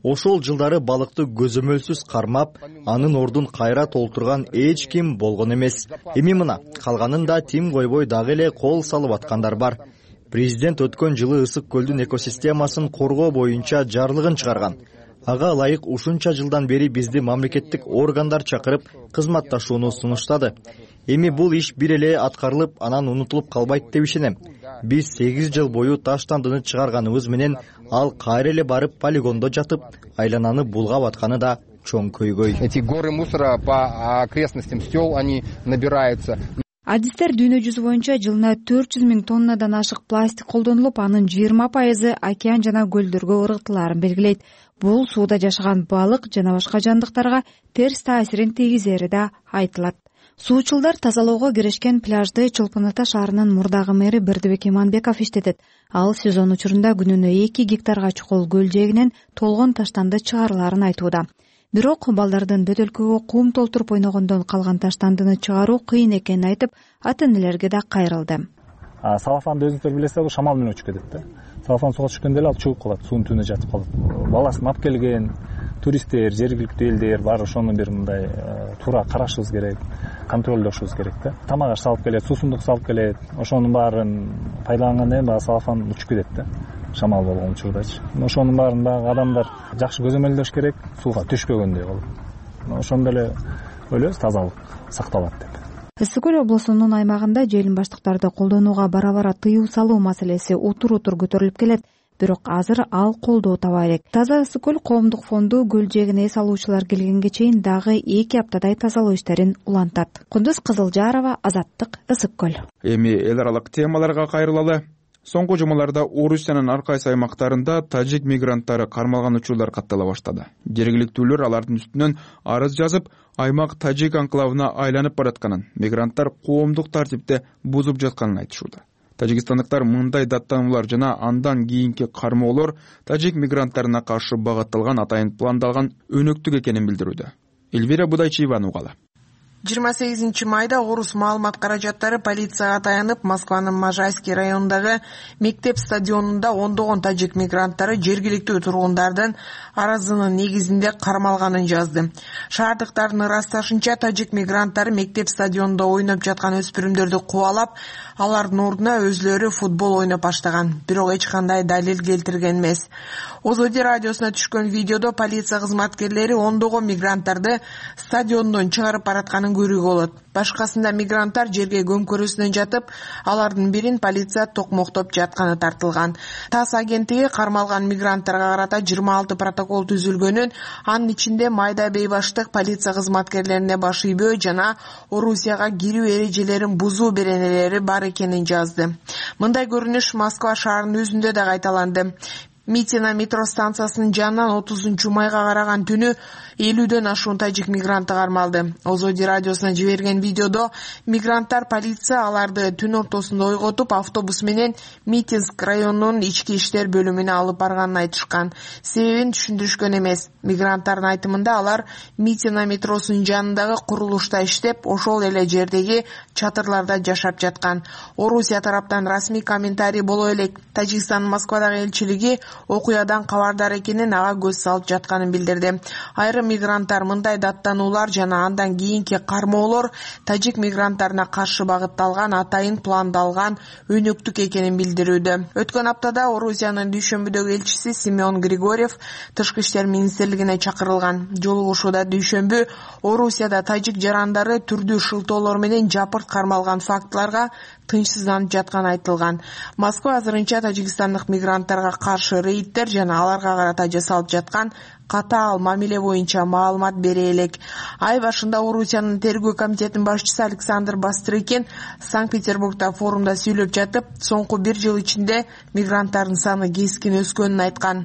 Ошол жылдары балыкты көзөмөлсүз кармап, анын ордун кайра толтурган эч ким болгон эмес. Эми мына калганын да тим койбой дагы эле кол салып аткандар бар. Президент өткөн жылы Ысык көлдүн экосистемасын коргоо боюнча жарлыгын чыгарган. Ага ылайык ушунча жылдан бери бизди мамлекеттик органдар чакырып кызматташууну сунуштады. Эми бул иш бир эле аткарылып, анан унутулуп калбайт деп ишенем. Биз сегиз жыл бою таштандыны чыгарганыбыз менен ал кайра эле барып полигондо жатып, айлананы булгап атканы да чоң көйгөй. Эти горы мусора по окрестностям сел они набираются. Адистер дүйнө жүзү боюнча жылына төрт жүз миң тоннадан ашык пластик колдонулуп, анын жыйырма пайызы океан жана көлдөргө ыргытылаарын белгилейт. Бул сууда жашаган балык жана башка жандыктарга терс таасирин тийгизери да айтылат. Суучулдар тазалоого киришкен пляжды Чолпон Ата шаарынын мурдагы мэри Бердибек Иманбеков иштетет. Ал сезон учурунда күнүнө эки гектарга чукул көл жээгинен толгон таштанды чыгарылаарын айтууда. Бирок балдардын бөтөлкөгө кум толтуруп ойногондон калган таштандыны чыгаруу кыйын экенин айтып, ата-энелерге да кайрылды. Салафанды өзүңүздөр билесиздер, шамал менен учуп кетет да. Салафан сууга түшкөндө эле ал чыгып калат, суунун түбүнө жатып калат. Баласын алып келген туристтер, жергиликтүү элдер бар, ошону бир мындай туура карашыбыз керек, контролдошубуз керек да. Тамак аш салып келет, суусундук салып келет, ошонун баарын пайдалангандан кийин баягы салафан учуп кетет да. Шамал болгон учурдачы. Ошонун баарын баягы адамдар жакшы көзөмөлдөш керек, сууга түшпөгөндөй кылып. Ошондо эле ойлойбуз тазалык сакталат деп. Ысык көл облусунун аймагында желим баштыктарды колдонууга бара-бара тыюу салуу маселеси утур-утур көтөрүлүп келет. Бирок азыр ал колдоо таба элек. Таза Ысык көл коомдук фонду көл жээгине эс алуучулар келгенге чейин дагы эки аптадай тазалоо иштерин улантат. Кундуз Кызылжарова, Азаттык, Ысык көл. Эми эл аралык темаларга кайрылалы. Соңку жумаларда Орусиянын ар кайсы аймактарында тажик мигранттары кармалган учурлар каттала баштады. Жергиликтүүлөр алардын үстүнөн арыз жазып, аймак тажик анклавына айланып баратканын, мигранттар коомдук тартипти бузуп жатканын айтышууда. Тажикстандыктар мындай даттануулар жана андан кийинки кармоолор тажик мигранттарына каршы багытталган атайын пландалган өнөктүк экенин билдирүүдө. Эльвира Будайчиеванын угалы. жыйырма сегизинчи майда Орус маалымат каражаттары полицияга таянып, Москванын Можайский районундагы мектеп стадионунда ондогон тажик мигранттары жергиликтүү тургундардын арызынын негизинде кармалганын жазды. Шаардыктардын ырасташынча, тажик мигранттары мектеп стадионунда ойноп жаткан өспүрүмдөрдү кубалап, алардын ордуна өзлөрү футбол ойноп баштаган. Бирок эч кандай далил келтирген эмес. Озоди радиосуна түшкөн видеодо полиция кызматкерлери ондогон мигранттарды стадиондон чыгарып баратканын көрүүгө болот. Башкасында мигранттар жерге көмкөрөсүнөн жатып, алардын бирин полиция токмоктоп жатканы тартылган. ТАСС агенттиги кармалган мигранттарга карата жыйырма алты протокол түзүлгөнүн, анын ичинде майда бейбаштык, полиция кызматкерлерине баш ийбөө жана Орусияга кирүү эрежелерин бузуу беренелери бар экенин жазды. Мындай көрүнүш Москва шаарынын өзүндө да кайталанды. Митина метро станциясынын жанынан отузунчу майга караган түнү элүүдөн ашуун тажик мигранты кармалды. Озоди радиосуна жиберген видеодо мигранттар полиция аларды түн ортосунда ойготуп, автобус менен Митинск районунун ички иштер бөлүмүнө алып барганын айтышкан. Себебин түшүндүрүшкөн эмес. Мигранттардын айтымында алар Митина метросунун жанындагы курулушта иштеп, ошол эле жердеги чатырларда жашап жаткан. Орусия тараптан расмий комментарий боло элек. Тажикстандын Москвадагы элчилиги окуядан кабардар экенин, ага көз салып жатканын билдирди. Айрым мигранттар мындай даттануулар жана андан кийинки кармоолор тажик мигранттарына каршы багытталган атайын пландалган өнөктүк экенин билдирүүдө. Өткөн аптада Орусиянын дүйшөмбүдөгү элчиси Семен Григорьев тышкы иштер министрлигине чакырылган. Жолугушууда дүйшөмбү Орусияда тажик жарандары түрдүү шылтоолор менен жапырт кармалган фактыларга тынчсызданып жатканы айтылган. Москва азырынча тажикстандык мигранттарга каршы рейдтер жана аларга карата жасалып жаткан катаал мамиле боюнча маалымат бере элек. Ай башында Орусиянын тергөө комитетинин башчысы Александр Бастрыкин Санкт-Петербургда форумда сүйлөп жатып, соңку бир жыл ичинде мигранттардын саны кескин өскөнүн айткан.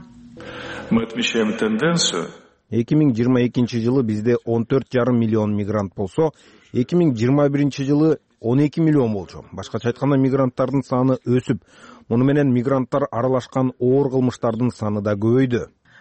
Мы отмечаем тенденцию. эки миң жыйырма экинчи жылы бизде он төрт жарым миллион мигрант болсо, эки миң жыйырма биринчи жылы он эки миллион болчу. Башкача айтканда, мигранттардын саны өсүп, муну менен мигранттар аралашкан оор кылмыштардын саны да көбөйдү.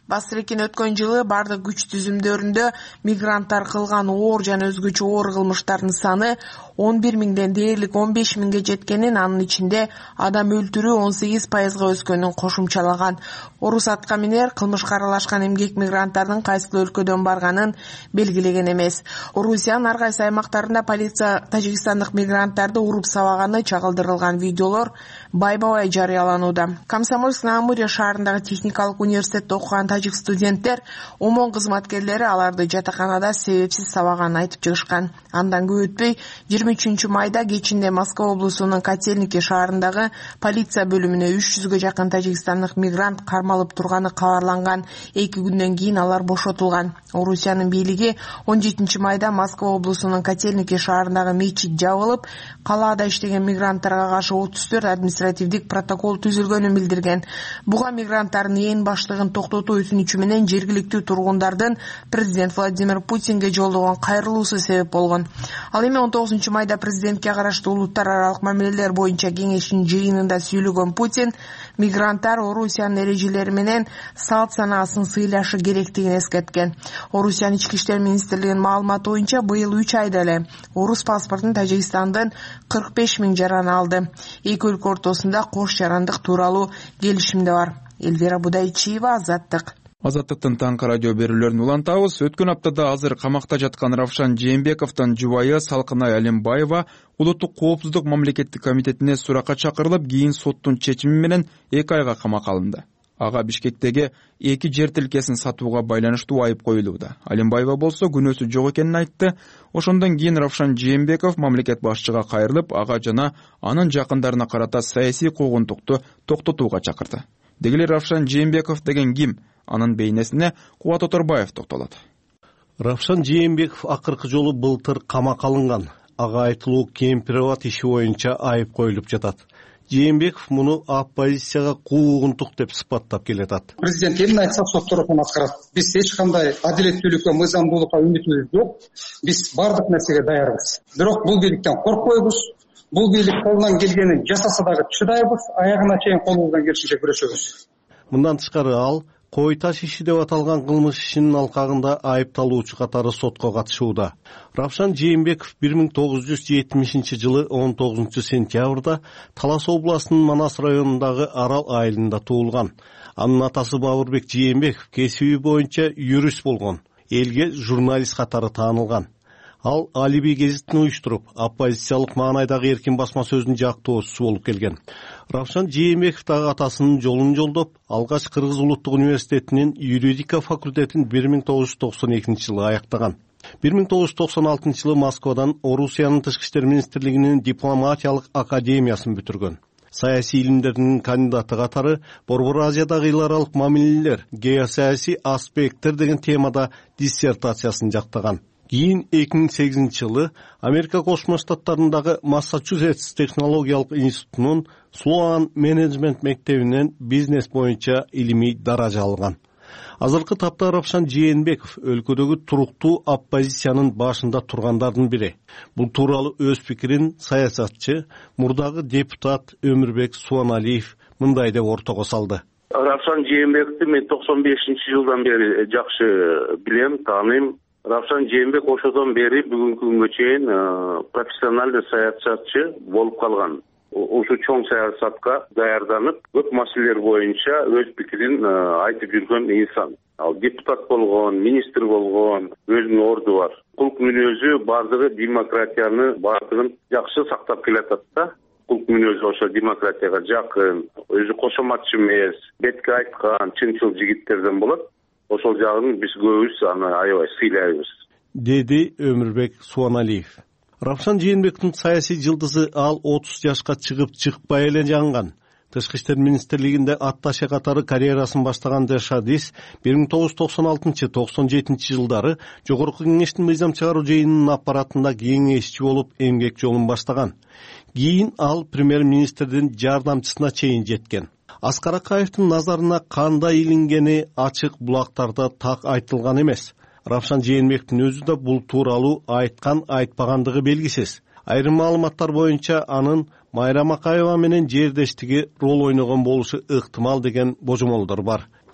Басрекен өткөн жылы бардык күч түзүмдөрүндө мигранттар кылган оор жана өзгөчө оор кылмыштардын саны он бир миңден дээрлик он беш миңге жеткенин, анын ичинде адам өлтүрүү он сегиз пайызга өскөнүн кошумчалаган. Орус Аткаминер кылмышка аралашкан эмгек мигранттардын кайсыл өлкөдөн барганын белгилеген эмес. Орусиянын ар кайсы аймактарында полиция тажикстандык мигранттарды уруп сабаганы чагылдырылган видеолор байма-бай жарыяланууда. Комсомольск на Амуре шаарындагы техникалык университетте окуган тажик студенттер ОМОН кызматкерлери аларды жатаканада себепсиз сабаганын айтып чыгышкан. Андан көп өтпөй жыйырма үчүнчү майда кечинде Москва облусунун Котельники шаарындагы полиция бөлүмүнө үч жүзгө жакын тажикстандык мигрант кармалып турганы кабарланган. Эки күндөн кийин алар бошотулган. Орусиянын бийлиги он жетинчи майда Москва облусунун Котельники шаарындагы мечит жабылып, калаада иштеген мигранттарга каршы отуз төрт административдик протокол түзүлгөнүн билдирген. Буга мигранттардын ээн баштыгын токтотуу өтүнүчү менен жергиликтүү тургундардын президент Владимир Путинге жолдогон кайрылуусу себеп болгон. Ал эми он тогузунчу майда президентке караштуу улуттар аралык мамилелер боюнча кеңештин жыйынында сүйлөгөн Путин мигранттар Орусиянын эрежелери менен салт санаасын сыйлашы керектигин эскерткен. Орусиянын ички иштер министрлигинин маалыматы боюнча быйыл үч айда эле орус паспортун Тажикстандын кырк беш миң жараны алды. Эки өлкө ортосунда кош жарандык тууралуу келишим да бар. Элвира Будайчиева, Азаттык. Азаттыктын таңкы радио берүүлөрүн улантабыз. Өткөн аптада азыр камакта жаткан Равшан Жээнбековдун жубайы Салкынай Алимбаева улуттук коопсуздук мамлекеттик комитетине суракка чакырылып, кийин соттун чечими менен эки айга камакка алынды. Ага Бишкектеги эки жер тилкесин сатууга байланыштуу айып коюлууда. Алимбаева болсо күнөөсү жок экенин айтты. Ошондон кийин Равшан Жээнбеков мамлекет башчыга кайрылып, ага жана анын жакындарына карата саясий куугунтукту токтотууга чакырды. Дегеле Равшан Жээнбеков деген ким? Анын бейнесине Кубат Оторбаев токтолот. Равшан Жээнбеков акыркы жолу былтыр камакка алынган. Ага айтылуу кемпирабад иши боюнча айып коюлуп жатат. Жээнбеков муну оппозицияга куугунтук деп сыпаттап келатат. Президент эмне айтса сот тарапынан аткарат. Биз эч кандай адилеттүүлүккө, мыйзамдуулукка үмүтүбүз жок. Биз бардык нерсеге даярбыз. Бирок бул бийликтен коркпойбуз. Бул бийлик колунан келгенин жасаса дагы чыдайбыз, аягына чейин колубуздан келишинче күрөшөбүз. Мындан тышкары ал кой таш иши деп аталган кылмыш ишинин алкагында айыпталуучу катары сотко катышууда. Равшан Жээнбеков бир миң тогуз жүз жетимишинчи жылы он тогузунчу сентябрда Талас областынын Манас районундагы Арал айылында туулган. Анын атасы Бабырбек Жээнбеков кесиби боюнча юрист болгон, элге журналист катары таанылган. Ал Алиби гезитин уюштуруп, оппозициялык маанайдагы эркин басма сөзүнүн жактоочусу болуп келген. Равшан Жээнбеков дагы атасынын жолун жолдоп, алгач Кыргыз улуттук университетинин юридика факультетин бир миң тогуз жүз токсон экинчи жылы аяктаган. бир миң тогуз жүз токсон алтынчы жылы Москвадан Орусиянын тышкы иштер министрлигинин дипломатиялык академиясын бүтүргөн. Саясий илимдердин кандидаты катары Борбор Азиядагы эл аралык мамилелер, геосаясий аспекттер деген темада диссертациясын жактаган. Кийин эки миң сегизинчи жылы Америка Кошмо Штаттарындагы Массачусетс технологиялык институтунун Слоан менеджмент мектебинен бизнес боюнча илимий даража алган. Азыркы тапта Равшан Жээнбеков өлкөдөгү туруктуу оппозициянын башында тургандардын бири. Бул тууралуу өз пикирин саясатчы, мурдагы депутат Өмүрбек Суаналиев мындай деп ортого салды. Равшан Жээнбековду мен токсон бешинчи жылдан бери жакшы билем, тааныйм. Равшан Жээнбеков ошодон бери бүгүнкү күнгө чейин профессионалдуу саясатчы болуп калган. Ошо чоң саясатка даярданып, көп маселелер боюнча өз пикирин айтып жүргөн инсан. Ал депутат болгон, министр болгон, өзүнүн орду бар. Кулк мүнөзү бардыгы демократияны бардыгын жакшы сактап келатат да. Кулк мүнөзү ошо демократияга жакын, өзү кошоматчы эмес, бетке айткан, чынчыл жигиттерден болот. Ошол жагын биз көбүбүз аны аябай сыйлайбыз, деди Өмүрбек Суаналиев. Равшан Жээнбековдун саясий жылдызы ал отуз жашка чыгып чыкпай эле жаңган. Тышкы иштер министрлигинде атташе катары карьерасын баштаган Дешадис бир миң тогуз жүз токсон алтынчы — токсон жетинчи жылдары Жогорку Кеңештин мыйзам чыгаруу жыйынынын аппаратында кеңешчи болуп эмгек жолун баштаган. Кийин ал премьер-министрдин жардамчысына чейин жеткен. Аскар Акаевдин назарына кандай илингени ачык булактарда так айтылган эмес. Равшан Жээнбековдун өзү да бул тууралуу айткан айтпагандыгы белгисиз. Айрым маалыматтар боюнча анын Майрам Акаева менен жердештиги рол ойногон болушу ыктымал деген божомолдор бар.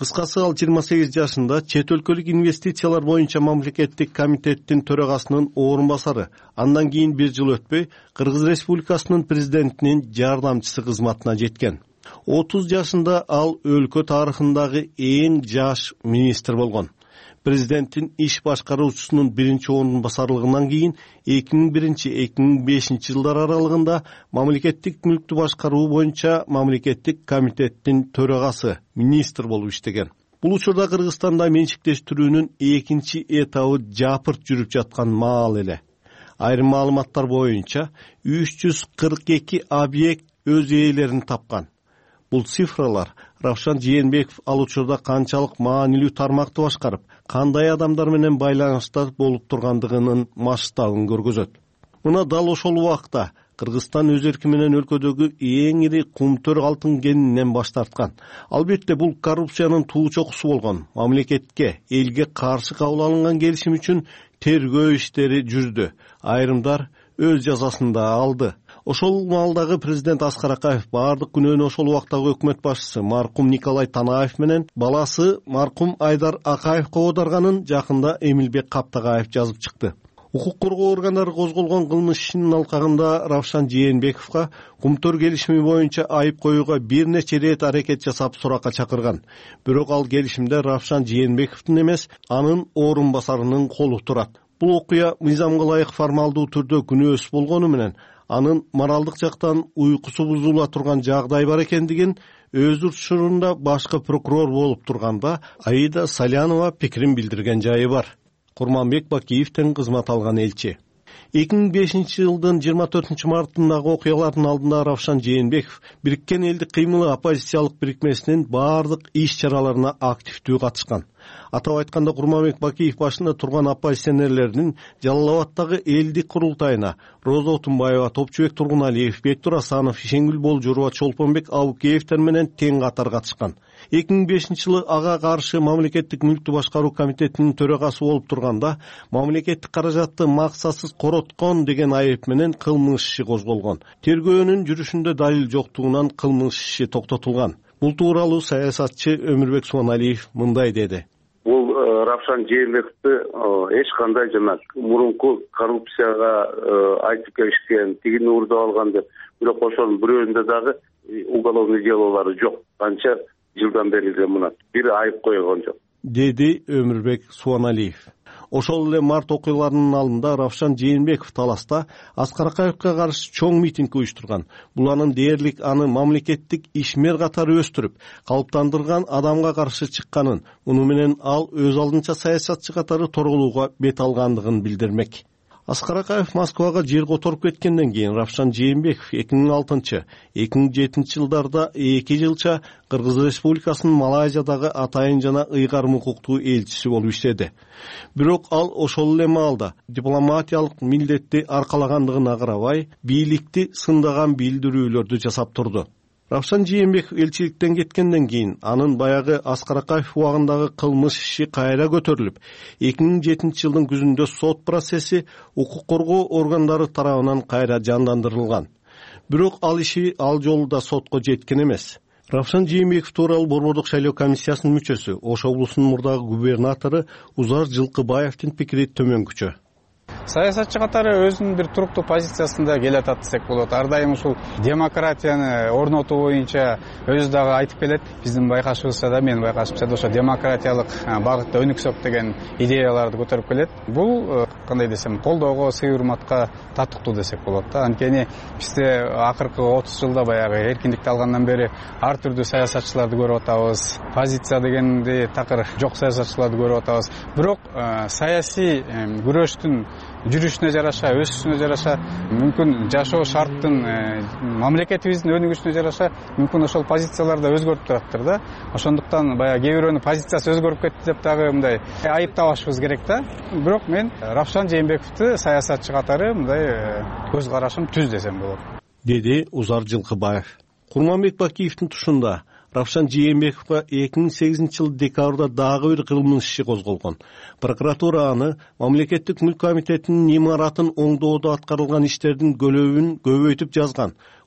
кыскасы ал жыйырма сегиз жашында чет өлкөлүк инвестициялар боюнча мамлекеттик комитеттин төрагасынын орун басары, андан кийин бир жыл өтпөй Кыргыз Республикасынын президентинин жардамчысы кызматына жеткен. отуз жашында ал өлкө тарыхындагы эң жаш министр болгон. Президенттин иш башкаруучусунун биринчи орун басарлыгынан кийин эки миң биринчи эки миң бешинчи жылдар аралыгында мамлекеттик мүлктү башкаруу боюнча мамлекеттик комитеттин төрагасы, министр болуп иштеген. Бул учурда Кыргызстанда менчиктештирүүнүн экинчи этабы жапырт жүрүп жаткан маал эле. Айрым маалыматтар боюнча үч жүз кырк эки объект өз ээлерин тапкан. Бул цифралар Равшан Жээнбеков ал учурда канчалык маанилүү тармакты башкарып, кандай адамдар менен байланышта болуп тургандыгынын масштабын көргөзөт. Мына дал ошол убакта Кыргызстан өз эрки менен өлкөдөгү эң ири кумтөр алтын кенинен баш тарткан. Албетте бул коррупциянын туу чокусу болгон. Мамлекетке, элге каршы кабыл алынган келишим үчүн тергөө иштери жүрдү. Айрымдар өз жазасын да алды. Ошол маалдагы президент Аскар Акаев бардык күнөөнү ошол убактагы өкмөт башчысы маркум Николай Танаев менен баласы маркум Айдар Акаевге оодарганын жакында Эмилбек Каптагаев жазып чыкты. Укук коргоо органдары козголгон кылмыш ишинин алкагында Равшан Жээнбековго кумтөр келишими боюнча айып коюуга бир нече ирет аракет жасап суракка чакырган. Бирок ал келишимде Равшан Жээнбековдун эмес, анын орун басарынын колу турат. Бул окуя мыйзамга ылайык формалдуу түрдө күнөөсүз болгону менен анын моралдык жактан уйкусу бузула турган жагдай бар экендигин өз учурунда башкы прокурор болуп турганда Аида Салянова пикирин билдирген жайы бар. Курманбек Бакиевден кызмат алган элчи. эки миң бешинчи жылдын жыйырма төртүнчү мартындагы окуялардын алдында Равшан Жээнбеков Бириккен элдик кыймылы оппозициялык бирикмесинин бардык иш-чараларына активдүү катышкан. Атап айтканда Курманбек Бакиев башында турган оппозиционерлердин Жалал Абадтагы элдик курултайына Роза Отунбаева, Топчубек Тургуналиев, Бектур Асанов, Ишенгүл Болжурова, Чолпонбек Абукеевтер менен тең катар катышкан. эки миң бешинчи жылы ага каршы мамлекеттик мүлктү башкаруу комитетинин төрагасы болуп турганда мамлекеттик каражатты максатсыз короткон деген айып менен кылмыш иши козголгон. Тергөөнүн жүрүшүндө далил жоктугунан кылмыш иши токтотулган. Бул тууралуу саясатчы Өмүрбек Суаналиев мындай деди. Бул Равшан Жээнбековду эч кандай жана мурунку коррупцияга айтып келишкен, тигини уурдап алган деп, бирок ошонун бирөөндө дагы уголовный делолору жок. Канча жылдан бери эле мына бир айып койгон жок, деди Өмүрбек Суаналиев. Ошол эле март окуяларынын алдында Равшан Жээнбеков таласта Аскар Акаевге каршы чоң митинг уюштурган. Бул анын дээрлик аны мамлекеттик ишмер катары өстүрүп, калыптандырган адамга каршы чыкканын, муну менен ал өз алдынча саясатчы катары торголууга бет алгандыгын билдирмек. Аскар Акаев Москвага жер которуп кеткенден кийин Равшан Жээнбеков эки миң алтынчы эки миң жетинчи жылдарда эки жылча Кыргыз Республикасынын Малайзиядагы атайын жана ыйгарым укуктуу элчиси болуп иштеди. Бирок ал ошол эле маалда дипломатиялык милдетти аркалагандыгына карабай, бийликти сындаган билдирүүлөрдү жасап турду. Равшан Жээнбеков элчиликтен кеткенден кийин анын баягы Аскар Акаев убагындагы кылмыш иши кайра көтөрүлүп, эки миң жетинчи жылдын күзүндө сот процесси укук коргоо органдары тарабынан кайра жандандырылган. Бирок ал иши ал жолу да сотко жеткен эмес. Равшан Жээнбеков тууралуу Борбордук шайлоо комиссиясынын мүчөсү, Ош облусунун мурдагы губернатору Узар Жылкыбаевдин пикири төмөнкүчө. Саясатчы катары өзүнүн бир туруктуу позициясында келатат десек болот. Ар дайым ушул демократияны орнотуу боюнча өзү дагы айтып келет. Биздин байкашыбызда да, менин байкашымча да ошо демократиялык багытта өнүксөк деген идеяларды көтөрүп келет. Бул кандай десем, колдоого, сый-урматка татыктуу десек болот да. Анткени бизде акыркы отуз жылда баягы эркиндикти алгандан бери ар түрдүү саясатчыларды көрүп атабыз. Позиция дегенди такыр жок саясатчыларды көрүп атабыз. Бирок саясий күрөштүн жүрүшүнө жараша, өсүшүнө жараша, мүмкүн жашоо шарттын, мамлекетибиздин өнүгүшүнө жараша мүмкүн ошол позициялар да өзгөрүп тураттыр да. Ошондуктан баягы кээ бирөөнүн позициясы өзгөрүп кетти деп дагы мындай айыптабашыбыз керек да. Бирок мен Равшан Жээнбековду саясатчы катары мындай көз карашым түз десем болот, деди Узар Жылкыбаев. Курманбек Бакиевдин тушунда Равшан Жээнбековго эки миң сегизинчи жылы декабрда дагы бир кылмыш иши козголгон. Прокуратура аны мамлекеттик мүлк комитетинин имаратын оңдоодо аткарылган иштердин көлөбүн көбөйтүп жазган.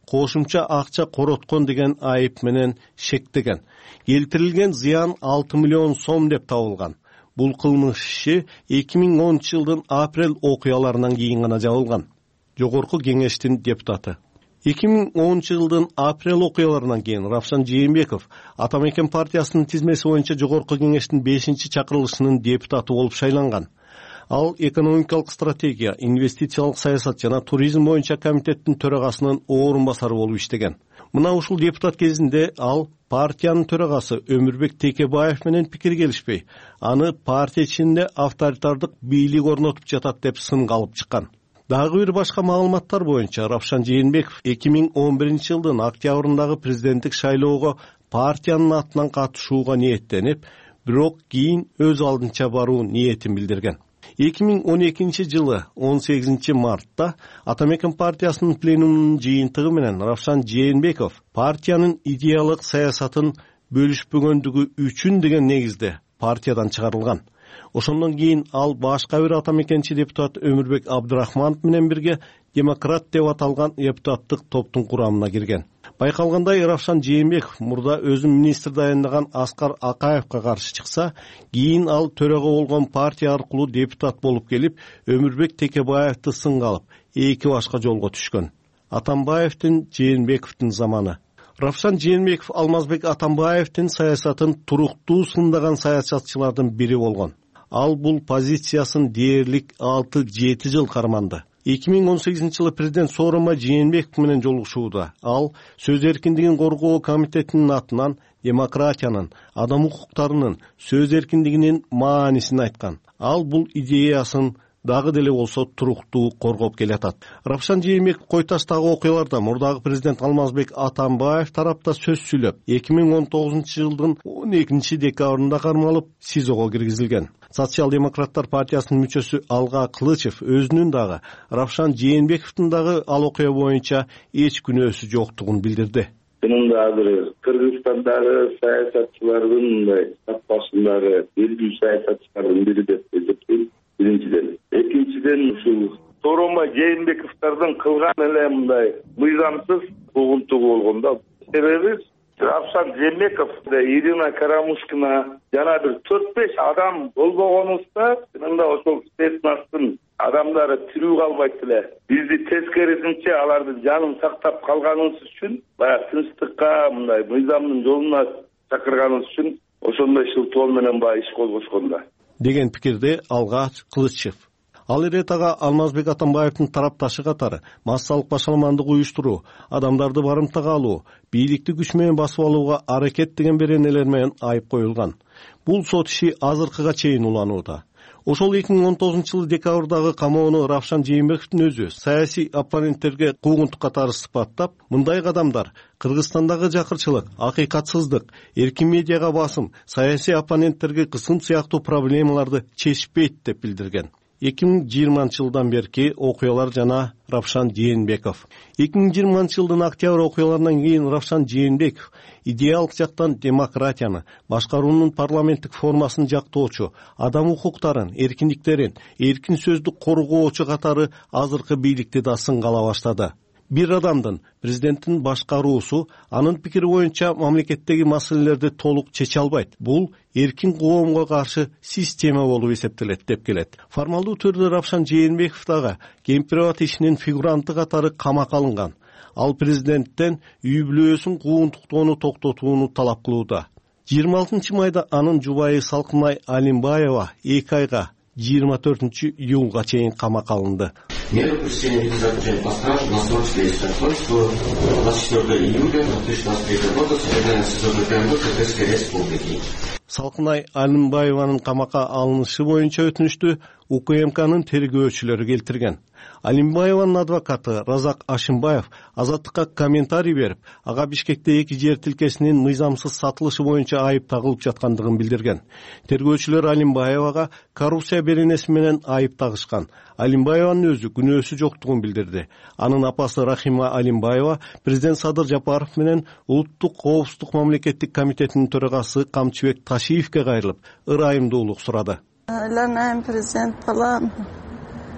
кошумча акча короткон деген айып менен шектеген. Келтирилген зыян алты миллион сом деп табылган. Бул кылмыш иши эки миң онунчу жылдын апрель окуяларынан кийин гана жабылган. Жогорку кеңештин депутаты. эки миң онунчу жылдын апрель окуяларынан кийин Равшан Жээнбеков Атамекен партиясынын тизмеси боюнча Жогорку кеңештин бешинчи чакырылышынын депутаты болуп шайланган. Ал экономикалык стратегия, инвестициялык саясат жана туризм боюнча комитеттин төрагасынын орун басары болуп иштеген. Мына ушул депутат кезинде ал партиянын төрагасы Өмүрбек Текебаев менен пикир келишпей, аны партия ичинде авторитардык бийлик орнотуп жатат деп сынга алып чыккан. Дагы бир башка маалыматтар боюнча Равшан Жээнбеков эки миң он биринчи жылдын октябрындагы президенттик шайлоого партиянын атынан катышууга ниеттенип, бирок кийин өз алдынча баруу ниетин билдирген. эки миң он экинчи жылы он сегизинчи мартта Атамекен партиясынын пленумунун жыйынтыгы менен Равшан Жээнбеков партиянын идеялык саясатын бөлүшпөгөндүгү үчүн деген негизде партиядан чыгарылган. Ошондон кийин ал башка бир атамекенчи депутат Өмүрбек Абдырахманов менен бирге демократ деп аталган депутаттык топтун курамына кирген. Байкалгандай, Равшан Жээнбеков мурда өзүн министр даярдаган Аскар Акаевка каршы чыкса, кийин ал төрага болгон партия аркылуу депутат болуп келип, Өмүрбек Текебаевди сынга алып, эки башка жолго түшкөн. Атамбаевдин, Жээнбековдун заманы. Равшан Жээнбеков Алмазбек Атамбаевдин саясатын туруктуу сындаган саясатчылардын бири болгон. Ал бул позициясын дээрлик алты жети жыл карманды. эки миң он сегизинчи жылы президент Сооронбай Жээнбеков менен жолугушууда ал сөз эркиндигин коргоо комитетинин атынан демократиянын, адам укуктарынын, сөз эркиндигинин маанисин айткан. Ал бул идеясын дагы деле болсо туруктуу коргоп келатат. Равшан Жээнбеков Кой Таштагы окуяларда мурдагы президент Алмазбек Атамбаев тарапта сөз сүйлөп, эки миң он тогузунчу жылдын он экинчи декабрында кармалып, СИЗОго киргизилген. Социал-демократтар партиясынын мүчөсү Алга Кылычев өзүнүн дагы Равшан Жээнбековдун дагы ал окуя боюнча эч күнөөсү жоктугун билдирди. Мындай азыр Кыргызстандагы саясатчылардын мындай сапбашындагы элүү саясатчылардын бири деп эсептейм. Биринчиден, экинчиден ушул Сооронбай Жээнбековдордун кылган эле мындай мыйзамсыз угунтугу болгон да. Себеби Равшан Жээнбеков, Ирина Карамушкина жана бир төрт беш адам болбогонубузда, мында ошол спецнастын адамдары тирүү калбайт эле. Бизди тескерисинче алардын жанын сактап калганыбыз үчүн, баягы тынчтыкка, мындай мыйзамдын жолуна чакырганыбыз үчүн ошондой шылтоо менен баягы иш козгошкон да. Деген пикирде Алга Кылычев. Ал эретага Алмазбек Атамбаевдин тарапташы катары массалык башаламандык уюштуруу, адамдарды барымтага алуу, бийликти күч менен басып алууга аракет деген беренелер менен айып коюлган. Бул сот иши азыркыга чейин уланууда. Ошол эки миң он тогузунчу жылы декабрдагы камоону Равшан Жээнбековдун өзү саясий оппоненттерге куугунтук катары сыпаттап, мындай кадамдар Кыргызстандагы жакырчылык, акыйкатсыздык, эркин медиага басым, саясий оппоненттерге кысым сыяктуу проблемаларды чечпейт деп билдирген. эки миң жыйырманчы жылдан берки окуялар жана Равшан Жээнбеков. эки миң жыйырманчы жылдын октябрь окуяларынан кийин Равшан Жээнбеков идеалык жактан демократияны, башкаруунун парламенттик формасын жактоочу, адам укуктарын, эркиндиктерин, эркин сөздү коргоочу катары азыркы бийликти да сынгала баштады. Бир адамдын, президенттин башкаруусу анын пикири боюнча мамлекеттеги маселелерди толук чече албайт. Бул эркин коомго каршы система болуп эсептелет деп келет. Формалдуу түрдө Равшан Жээнбеков дагы кемпирабад ишинин фигуранты катары камакка алынган. Ал президенттен үй бүлөсүн куугунтуктоону токтотууну талап кылууда. жыйырма алтынчы майда анын жубайы Салкынай Алимбаева эки айга жыйырма төртүнчү июлга чейин камакка алынды. Мера пресечения заключения по стражу на срок следствия. Что двадцать четвёртого июля две тысячи двадцать третьего года Федеральный сессионный комитет Кыргызской республики. Салкынай Алимбаеванын камакка алынышы боюнча өтүнүштү УКМКнын тергөөчүлөрү келтирген. Алимбаеванын адвокаты Разак Ашимбаев Азаттыкка комментарий берип, ага Бишкекте эки жер тилкесинин мыйзамсыз сатылышы боюнча айып тагылып жаткандыгын билдирген. Тергөөчүлөр Алимбаевага коррупция беренеси менен айып тагышкан. Алимбаеванын өзү күнөөсү жоктугун билдирди. Анын апасы Рахима Алимбаева президент Садыр Жапаров менен Улуттук коопсуздук мамлекеттик комитетинин төрагасы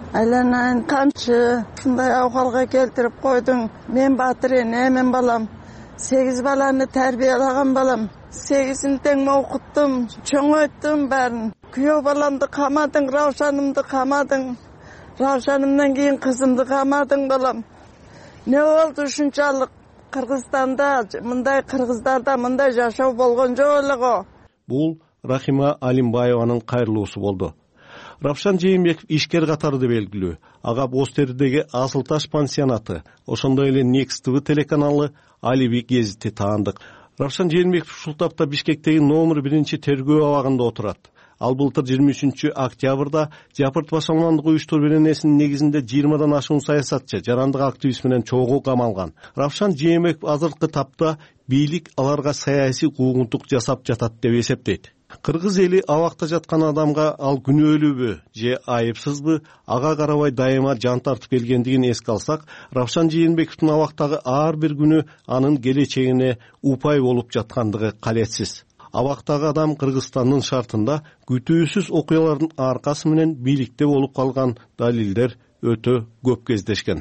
айланайын камчы ушундай абгалга келтирип койдуң. Мен батыр энемин балам. Сегиз баланы тарбиялаган балам. Сегизин тең окуттум, чоңойттум баарын. Күйөө баламды камадың, Раушанымды камадың. Раушанымдан кийин кызымды камадың балам. Не болду ушунчалык? Кыргызстанда мындай кыргыздарда мындай жашоо болгон жок эле го. Бул Рахима Алимбаеванын кайрылуусу болду. Равшан Жээнбеков ишкер катары белгилүү. Ага Бостердеги Асыл таш пансионаты, ошондой эле Next ти ви телеканалы, Алиби гезити таандык. Равшан Жээнбеков ушул тапта Бишкектеги номер биринчи тергөө абагында отурат. Ал былтыр жыйырма үчүнчү октябрда Жапырт Башамандык уюштуруу беренесинин негизинде жыйырмадан ашуун саясатчы, жарандык активист менен чогуу камалган. Равшан Жээнбеков азыркы тапта бийлик аларга саясий куугунтук жасап жатат деп эсептейт. Кыргыз эли абакта жаткан адамга ал күнөөлүүбү же айыпсызбы, ага карабай дайыма жан тартып келгендигин эске алсак, Равшан Жээнбековдун абактагы ар бир күнү анын келечегине упай болуп жаткандыгы калетсиз. Абактагы адам Кыргызстандын шартында күтүүсүз окуялардын аркасы менен бийликте болуп калган далилдер өтө көп кездешкен.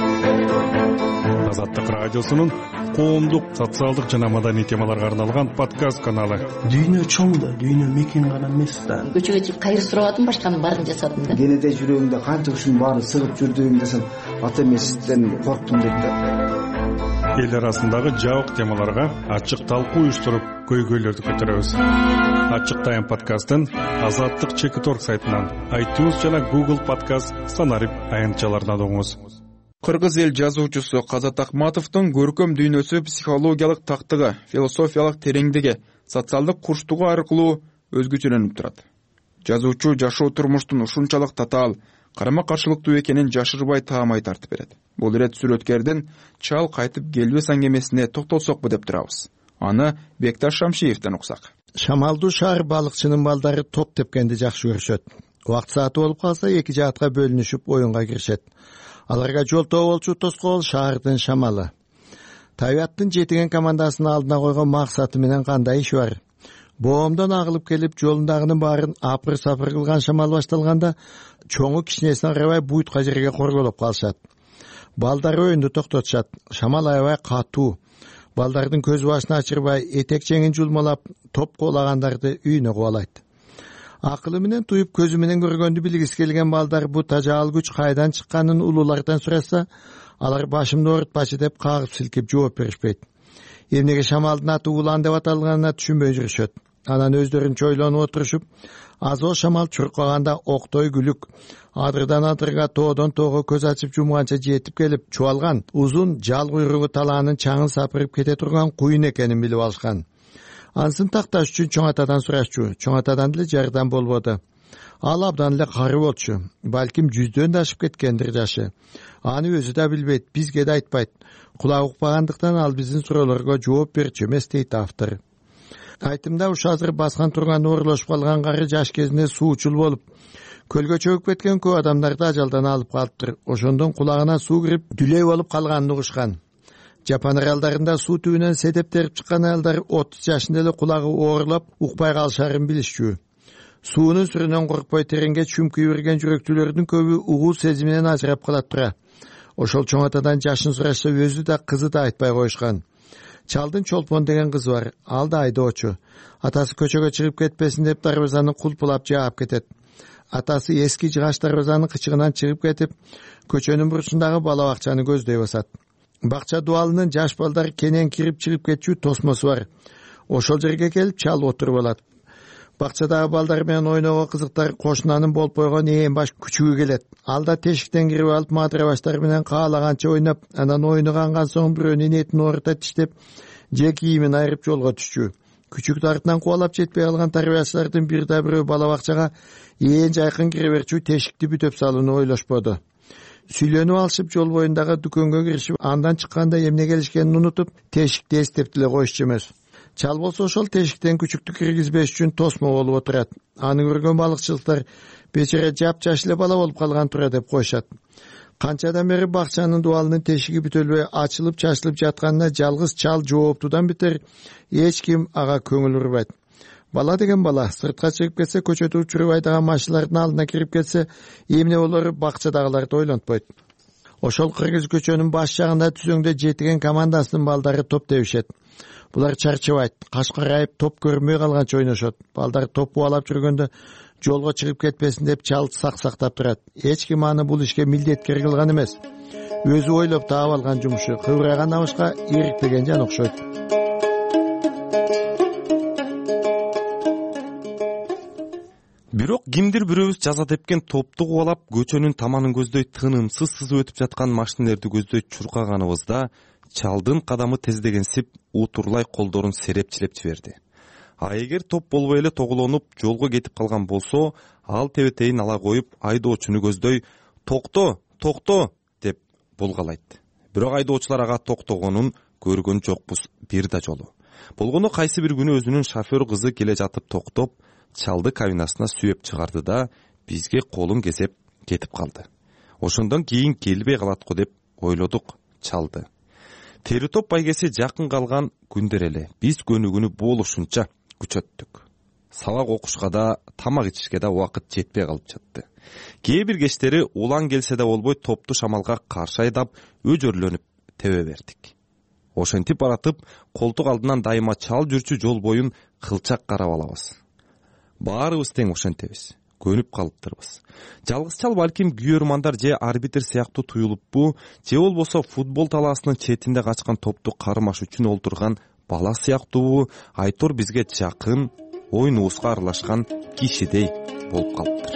Азаттык радиосунун коомдук, социалдык жана маданий темаларга арналган подкаст каналы. Дүйнө чоң да, дүйнө мекен гана эмес да. Көчөгө чыгып кайыр сурабадым, башканын баарын жасадым да. Кенеде жүрөгүмдө канча ушунун баары сыгып жүрдүгүм десем, ата эмесизден корктум дейт да. Эл арасындагы жабык темаларга ачык талкуу уюштуруп, көйгөйлөрдү көтөрөбүз. Ачык тайм подкастын Азаттык чекит точка орг сайтынан, iTunes жана Google подкаст санарип аянтчаларынан угуңуз. Кыргыз эл жазуучусу Казат Акматовдун көркөм дүйнөсү психологиялык тактыгы, философиялык тереңдиги, социалдык курчтугу аркылуу өзгөчөлөнүп турат. Жазуучу жашоо турмуштун ушунчалык татаал, карама каршылыктуу экенин жашырбай таамай тартып берет. Бул ирет сүрөткердин чал кайтып келбес аңгемесине токтолсокпу деп турабыз. Аны Бекташ Шамшиевден уксак. Шамалдуу шаар балыкчынын балдары топ тепкенди жакшы көрүшөт. Убакыт сааты болуп калса эки жаатка бөлүнүшүп оюнга киришет. Аларга жолтоо болчу тоскоол шаардын шамалы. Табиаттын жетиген командасын алдына койгон максаты менен кандай иш бар? Боомдон агылып келип, жолундагынын баарын апыр-сапыр кылган шамал башталганда, чоңу кичинесине карабай буйтка жерге корголоп калышат. Балдар оюнду токтотушат. Шамал аябай катуу. Балдардын көз башын ачырбай, этек жеңин жулмалап, топ куулагандарды үйүнө кубалайт. Акылы менен туюп, көзү менен көргөндү билгиси келген балдар бу тажаал күч кайдан чыкканын улуулардан сураса, алар башымды оорутпачы деп кагып силкип жооп беришпейт. Эмнеге шамалдын аты улан деп аталганына түшүнбөй жүрүшөт. Анан өздөрүнчө ойлонуп отурушуп, азо шамал чуркаганда октой күлүк, адырдан адырга, тоодон тоого көз ачып жумганча жетип келип, чуалган узун жал куйругу талаанын чаңын сапырып кете турган куюн экенин билип алышкан. Ансын такташ үчүн чоң атадан сурашчу, чоң атадан деле жардам болбоду. Ал абдан эле кары болчу, балким жүздөн да ашып кеткендир жашы. Аны өзү да билбейт, бизге да айтпайт. Кулак укпагандыктан ал биздин суроолорго жооп берчү эмес дейт автор. Айтымда уш азыр баскан турган оорлошуп калган кары жаш кезинде суучул болуп, көлгө чөгүп кеткен көп адамдарды ажалдан алып калыптыр. Ошондон кулагына суу кирип, дүлөй болуп калганын угушкан. Жапон аралдарында суу түбүнөн седептерип чыккан аялдар отуз жашында эле кулагы оорлоп, укпай калышарын билишчү. Суунун сүрүнөн коркпой тереңге чүмкүй берген жүрөктүүлөрдүн көбү угуу сезиминен ажырап калат тура. Ошол чоң атадан жашын сурашса өзү да кызы да айтпай коюшкан. Чалдын Чолпон деген кызы бар, ал да айдоочу. Атасы көчөгө чыгып кетпесин деп дарбазаны кулпулап жаап кетет. Атасы эски жыгач дарбазанын кычыгынан чыгып кетип, көчөнүн бурчундагы бала бакчаны көздөй басат. Бакча дуалынын жаш балдар кенен кирип чыгып кетчү тосмосу бар. Ошол жерге келип чал отуруп алат. Бакчадагы балдар менен ойного кызыктар кошунанын болуп койгон ээн баш күчүгү келет. Ал да тешиктен кирип алып мадыра баштар менен каалаганча ойноп, анан ойуну канган соң бирөөнүн этин оорута тиштеп, же кийимин айырып жолго түшчү. Күчүктү артынан кубалап жетпей калган тарбиячылардын бир да бирөө бала бакчага ээн жайкын кире берчү тешикти бүтөп салууну ойлошподу. Сүйлөнүп алышып жол боюндагы дүкөнгө киришип, андан чыкканда эмне келишкенин унутуп, тешикти эстеп деле коюшчу эмес. Чал болсо ошол тешиктен күчүктү киргизбеш үчүн тосмо болуп отурат. Аны көргөн балыкчылыктар бечере жапжаш эле бала болуп калган тура деп коюшат. Канчадан бери бакчанын дуалынын тешиги бүтөлбөй ачылып чачылып жатканына жалгыз чал жооптудан бетер эч ким ага көңүл бурбайт. Бала деген бала сыртка чыгып кетсе, көчөдө учуруп айдаган машиналардын алдына кирип кетсе, эмне болору бакчадагыларды ойлонтпойт. Ошол кыргыз көчөнүн баш жагында түзөңдө жетиген командасынын балдары топ тебишет. Булар чарчабайт, каш карайып топ көрмөй калганча ойношот. Балдар топ убалап жүргөндө жолго чыгып кетпесин деп чал сак-сактап турат. Эч ким аны бул ишке милдеткер кылган эмес. Өзү ойлоп таап алган жумушу, кыбырайган абышка ийриктеген жан окшойт. Бирок кимдир бирөөбүз жаза тепкен топту кубалап, көчөнүн таманын көздөй тынымсыз сызып өтүп жаткан машинелерди көздөй чуркаганыбызда чалдын кадамы тездегенсип утурлай колдорун серепчилеп жиберди. А эгер топ болбой эле тоголонуп жолго кетип калган болсо, ал тебетейин ала коюп айдоочуну көздөй "Токто, токто" деп булгалайт. Бирок айдоочулар ага токтогонун көргөн жокпуз бир да жолу. Болгону кайсы бир күнү өзүнүн шофер кызы келе жатып токтоп, чалды кабинасына сүйөп чыгарды да бизге колун кесеп кетип калды. Ошондон кийин келбей калат го деп ойлодук чалды. Тери топ байгеси жакын калган күндөр эле биз көнүгүүнү болушунча күчөттүк. Сабак окушка да, тамак ичишке да убакыт жетпей калып жатты. Кээ бир кечтери улан келсе да болбой топту шамалга каршы айдап, өжөрлөнүп тебе бердик. Ошентип баратып, колтук алдынан дайыма чал жүрчү жол боюн кылчак карап алабыз. Баарыбыз тең ошентебиз, көнүп калыптырбыз. Жалгыз чал балким күйөрмандар же арбитр сыяктуу туюлуппу, же болбосо футбол талаасынын четинде качкан топту кармаш үчүн олтурган бала сыяктуубу, Айтор бизге жакын, оюнубузга аралашкан кишидей болуп калыптыр.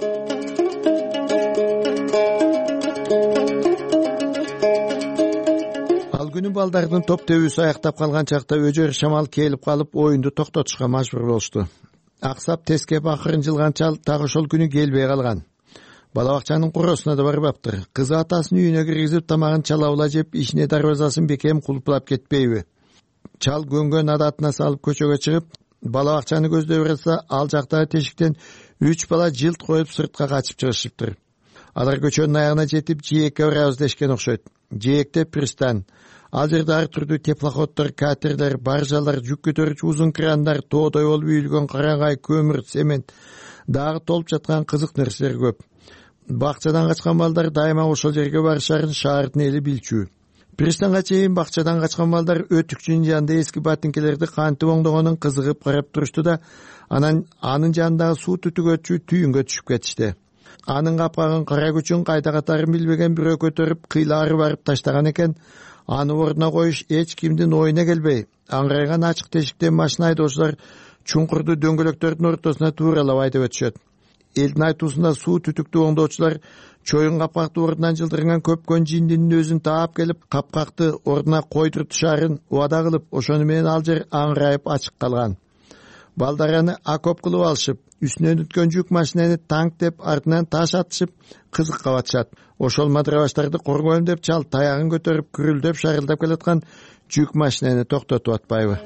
Ал күнү балдардын топ тебүүсү аяктап калган чакта өжөр шамал келип калып, оюнду токтотушка мажбур болушту. Аксап тескеп акырын жылган чал так ошол күнү келбей калган. Бала бакчанын куросуна да барбаптыр. Кызы атасынын үйүнө киргизип тамагын чалаула жеп, ишине дарбазасын бекем кулплап кетпейби? Чал көнгөн адатына салып көчөгө чыгып, бала бакчаны көздөй барса, ал жактагы тешиктен үч бала жылт коюп сыртка качып чыгышыптыр. Алар көчөнүн аягына жетип, жээкке барабыз дешкен окшойт. Жээкте пристан. Ал жерде ар түрдүү теплоходдор, катерлер, баржалар, жүк көтөрүүчү узун крандар, тоодой болуп үйүлгөн караңгай, көмүр, цемент, дагы толуп жаткан кызык нерселер көп. Бакчадан качкан балдар дайыма ошол жерге барышарын шаардын эли билчү. Пристанга чейин бакчадан качкан балдар өтүкчүнүн жанында эски ботинкелерди кантип оңдогонун кызыгып карап турушту да, анан анын жанындагы суу түтүгөчү түйүнгө түшүп кетишти. Анын капкагын кара күчүн кайда катарын билбеген бирөө көтөрүп кыйлаары барып таштаган экен. Аны ордуна коюш эч кимдин оюна келбей, аңгырайган ачык тешиктен машина айдоочулар чуңкурду дөңгөлөктөрдүн ортосуна тууралап айдап өтүшөт. Элдин айтуусунда суу түтүктү оңдоочулар чоюн капкакты ордунан жылдырган көпкөн жиндинин өзүн таап келип, капкакты ордуна койдуртушарын убада кылып, ошону менен ал жер аңгырайып ачык калган. Балдар аны окоп кылып алышып, үстүнөн өткөн жүк машинени танк деп, артынан таш атышып, кызыкка батышат. Ошол мадрабаштарды коргоем деп чал таягын көтөрүп, күрүлдөп шарылдап келаткан жүк машинени токтотуп атпайбы?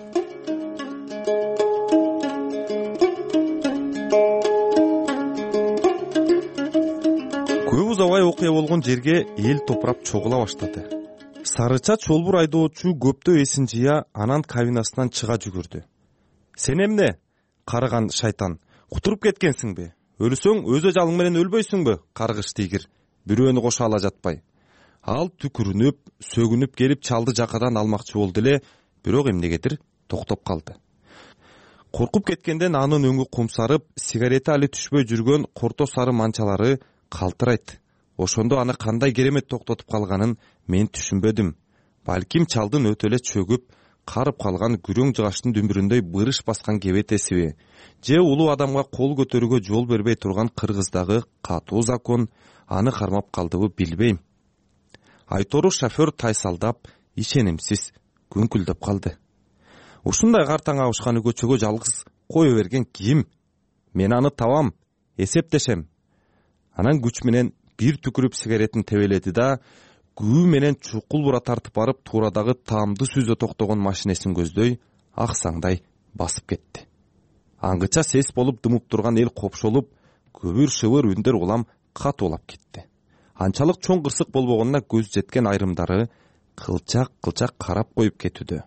Көп узабай окуя болгон жерге эл топурап чогула баштады. Сарыча чолбур айдоочу көптөө эсин жыя, анан кабинасынан чыга жүгүрдү. Сен эмне? Карыган шайтан, кутуруп кеткенсиңби? Өлсөң өзө жалың менен өлбөйсүңбү? Каргыш тигир, бирөөнү кошо ала жатпай. Ал түкүрүнүп, сөгүнүп келип чалды жакадан алмакчы болду эле, бирок эмнегедир токтоп калды. Коркуп кеткенден анын өңү кумсарып, сигарети али түшпөй жүргөн корто сары манчалары калтырайт. Ошондо аны кандай керемет токтотуп калганын мен түшүнбөдүм. Балким чалдын өтө эле чөгүп, карып калган күрөң жыгаштын дүмбүрүндөй бырыш баскан кебетесиби, же улуу адамга кол көтөрүүгө жол бербей турган Кыргыздагы катуу закон аны кармап калдыбы билбейм. Айтору шофер тайсалдап, ишенимсиз күңкүлдөп калды. Ушундай картаң абышканы көчөгө жалгыз кое берген ким? Мен аны табам, эсептешем. Анан күч менен бир түкүрүп сигаретин тебеледи да, күү менен чукул бура тартып барып, туурадагы таамды сүзө токтогон машинесин көздөй аксаңдай басып кетти. Аңгыча сес болуп дымып турган эл копшолуп, көбүр шыбыр үндөр улам катуулап кетти. Анчалык чоң кырсык болбогонуна көз жеткен айрымдары кылчак-кылчак карап коюп кетүүдө.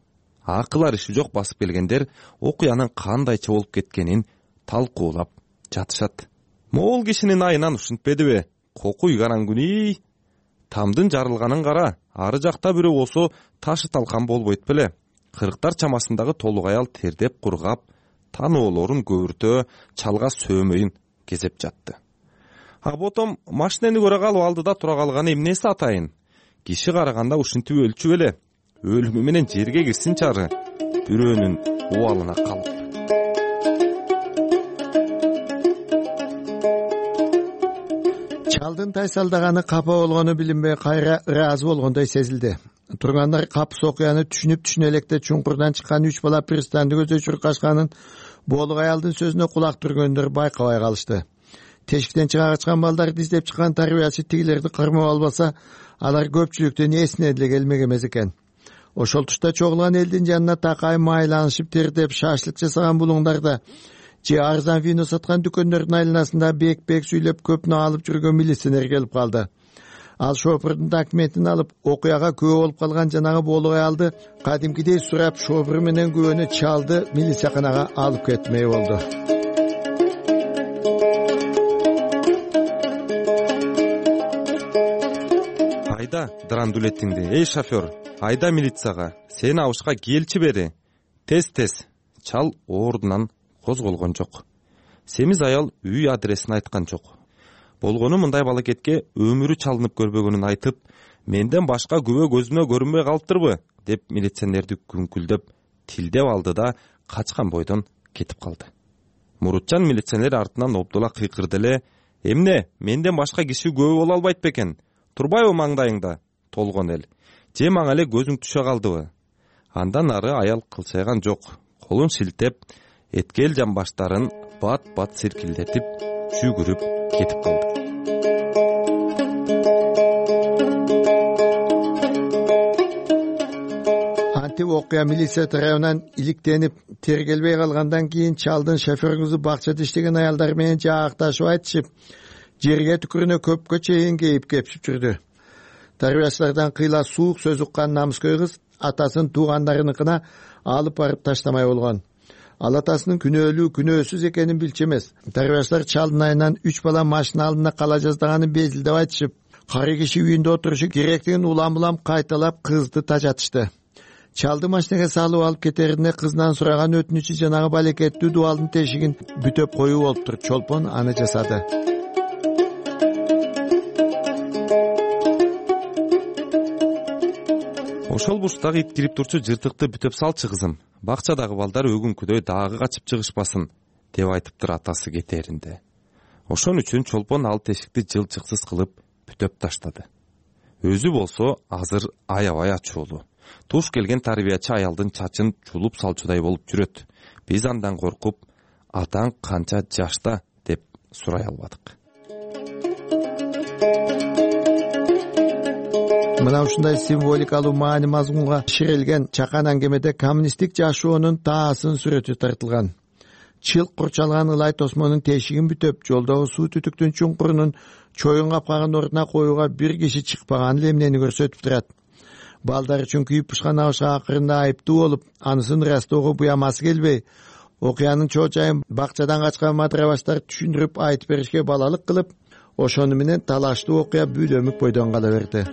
акылар иши жок басып келгендер окуянын кандайча болуп кеткенин талкуулап жатышат. Могул кишинин айынан ушинтпедиби? Кокуй караңгүнүй. Тамдын жарылганын кара, ары жакта бирөө болсо ташы талкан болбойт беле. Кырктар чамасындагы толук аял тердеп кургап, таноолорун көбүртө, чалга сөөмөйүн кезеп жатты. А потом машинени көрө калып алдыда тура калганы эмнеси атайын? Киши караганда ушинтип өлчү беле. Өлүмү менен жерге кирсин чары, бирөөнүн убалына калып. Чалдын тайсалдаганы капа болгону билинбей кайра ыраазы болгондой сезилди. Тургандар капыс окуяны түшүнүп түшүнө электе чуңкурдан чыккан үч бала пристанды көзөй чуркашканын боолук аялдын сөзүнө кулак түргөндөр байкабай калышты. Тешиктен чыга качкан балдарды издеп чыккан тарбиячы тигилерди кырмап албаса, алар көпчүлүктүн эсине деле келмек эмес экен. Ошол тушта чогулган элдин жанына такай майланышып тердеп шашлык жасаган булуңдарда же арзан вино саткан дүкөндөрдүн айланасында бек-бек сүйлөп көпнө алып жүргөн милиционер келип калды. Ал шофурдун документин алып, окуяга күбө болуп калган жанагы боолук аялды кадимкидей сурап, шофур менен күбөнү чалды милицияканага алып кетмей болду. Айда драндулетиңди, эй шофер, айда милицияга, сени абышка келчи бери. Тез-тез. Чал ордунан козголгон жок. Семиз аял үй адресин айткан жок. Болгону мындай балакетке өмүрү чалынып көрбөгөнүн айтып, менден башка күбө көзүмө көрүнбөй калыптырбы, деп милиционерди күңкүлдөп, тилдеп алды да качкан бойдон кетип калды. Мурутчан милиционер артынан обдула кыйкырды эле: "Эмне, менден башка киши күбө боло албайт бекен? Турбайбы маңдайыңда толгон эл? Же мага эле көзүң түшө калдыбы?" Андан ары аял кылчайган жок. Колун шилтеп, эткел жамбаштарын бат-бат сиркилдетип, жүгүрүп кетип калды. Антип окуя милиция тарабынан иликтенип тергелбей калгандан кийин чалдын шофёрүңүзү бакчада иштеген аялдар менен жаакташып айтышып, жерге түкүрүнө көпкө чейин кейип кепшип жүрдү. Тарбиячылардан кыйла суук сөз уккан намыскөй кыз атасын туугандарыныкына алып барып таштамай болгон. Ал атасынын күнөөлүү күнөөсүз экенин билчү эмес. Тарбиячылар чалдын айынан үч бала машина алдында кала жаздаганын безилдеп айтышып, кары киши үйүндө отурушу керектигин улам-улам кайталап кызды тажатышты. Чалды машинеге салып алып кетеринде кызынан сураган өтүнүчү жанагы балекеттүү дубалдын тешигин бүтөп коюу болуптур. Чолпон аны жасады. Ошол бурчтагы ит кирип турчу жыртыкты бүтөп салчы кызым. Бакчадагы балдар өгүнкүдөй дагы качып чыгышпасын, деп айтыптыр атасы кетеринде. Ошон үчүн чолпон ал тешикти жылчыксыз кылып бүтөп таштады. Өзү болсо азыр аябай ачуулуу. Туш келген тарбиячы аялдын чачын чулуп салчудай болуп жүрөт. Биз андан коркуп, атаң канча жашта деп сурай албадык. Мына ушундай символикалуу маани мазмунга ширелген чакан аңгемеде коммунисттик жашоонун таасын сүрөтү тартылган. Чылк курчалган ылай тосмонун тешигин бүтөп, жолдогу суу түтүктүн чуңкурунун чоюн капкаган ордуна коюуга бир киши чыкпаган эле эмнени көрсөтүп турат. Балдар үчүн күйүп пышкан абышка акырында айыптуу болуп, анысын ырастоого буямасы келбей, окуянын чоо-чайын бакчадан качкан матырабаштар түшүндүрүп айтып беришке балалык кылып, ошону менен талаштуу окуя бүлөмүк бойдон кала берди.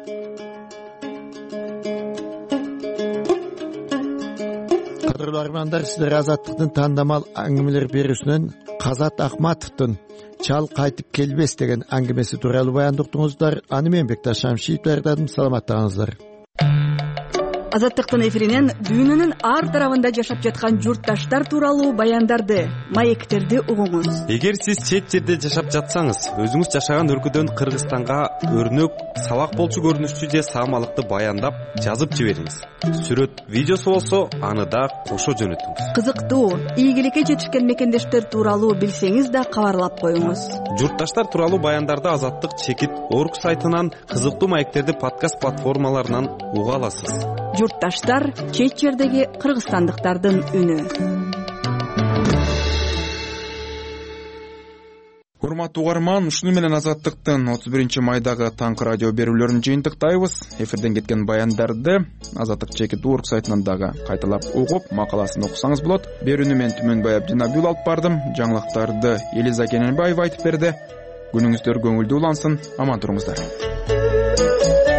Кадырлуу армандар, сиздер Азаттыктын тандамал аңгемелер берүүсүнөн Казат Акматовдун "Чал кайтып келбес" деген аңгемеси тууралуу баяндап уктуңуздар. Аны мен Бекташ Шамшиев даярдадым. Саламаттаңыздар. Азаттыктын эфиринен дүйнөнүн ар тарабында жашап жаткан журтташтар тууралуу баяндарды, маектерди угуңуз. Эгер сиз чет жерде жашап жатсаңыз, өзүңүз жашаган өлкөдөн Кыргызстанга өрнөк, сабак болчу көрүнүштүү же саамалыкты баяндап жазып жибериңиз. Сүрөт, видеосу болсо, аны да кошо жөнөтүңүз. Кызыктуу, ийгиликке жетишкен мекендештер тууралуу билсеңиз да кабарлап коюңуз. Журтташтар тууралуу баяндарды Азаттык чекит орг сайтынан, кызыктуу маектерди подкаст платформаларынан уга аласыз. Журтташтар — чет жердеги кыргызстандыктардын үнү. урматтуу угарман, ушуну менен Азаттыктын отуз биринчи майдагы таңкы радио берүүлөрүн жыйынтыктайбыз. Эфирден кеткен баяндарды Азаттык чекит орг сайтынан дагы кайталап угуп, макаласын окусаңыз болот. Берүүнү мен Түмөнбай Абдинабиул алып бардым. Жаңылыктарды Элиза Кененбаева айтып берди. Күнүңүздөр көңүлдүү улансын, аман туруңуздар.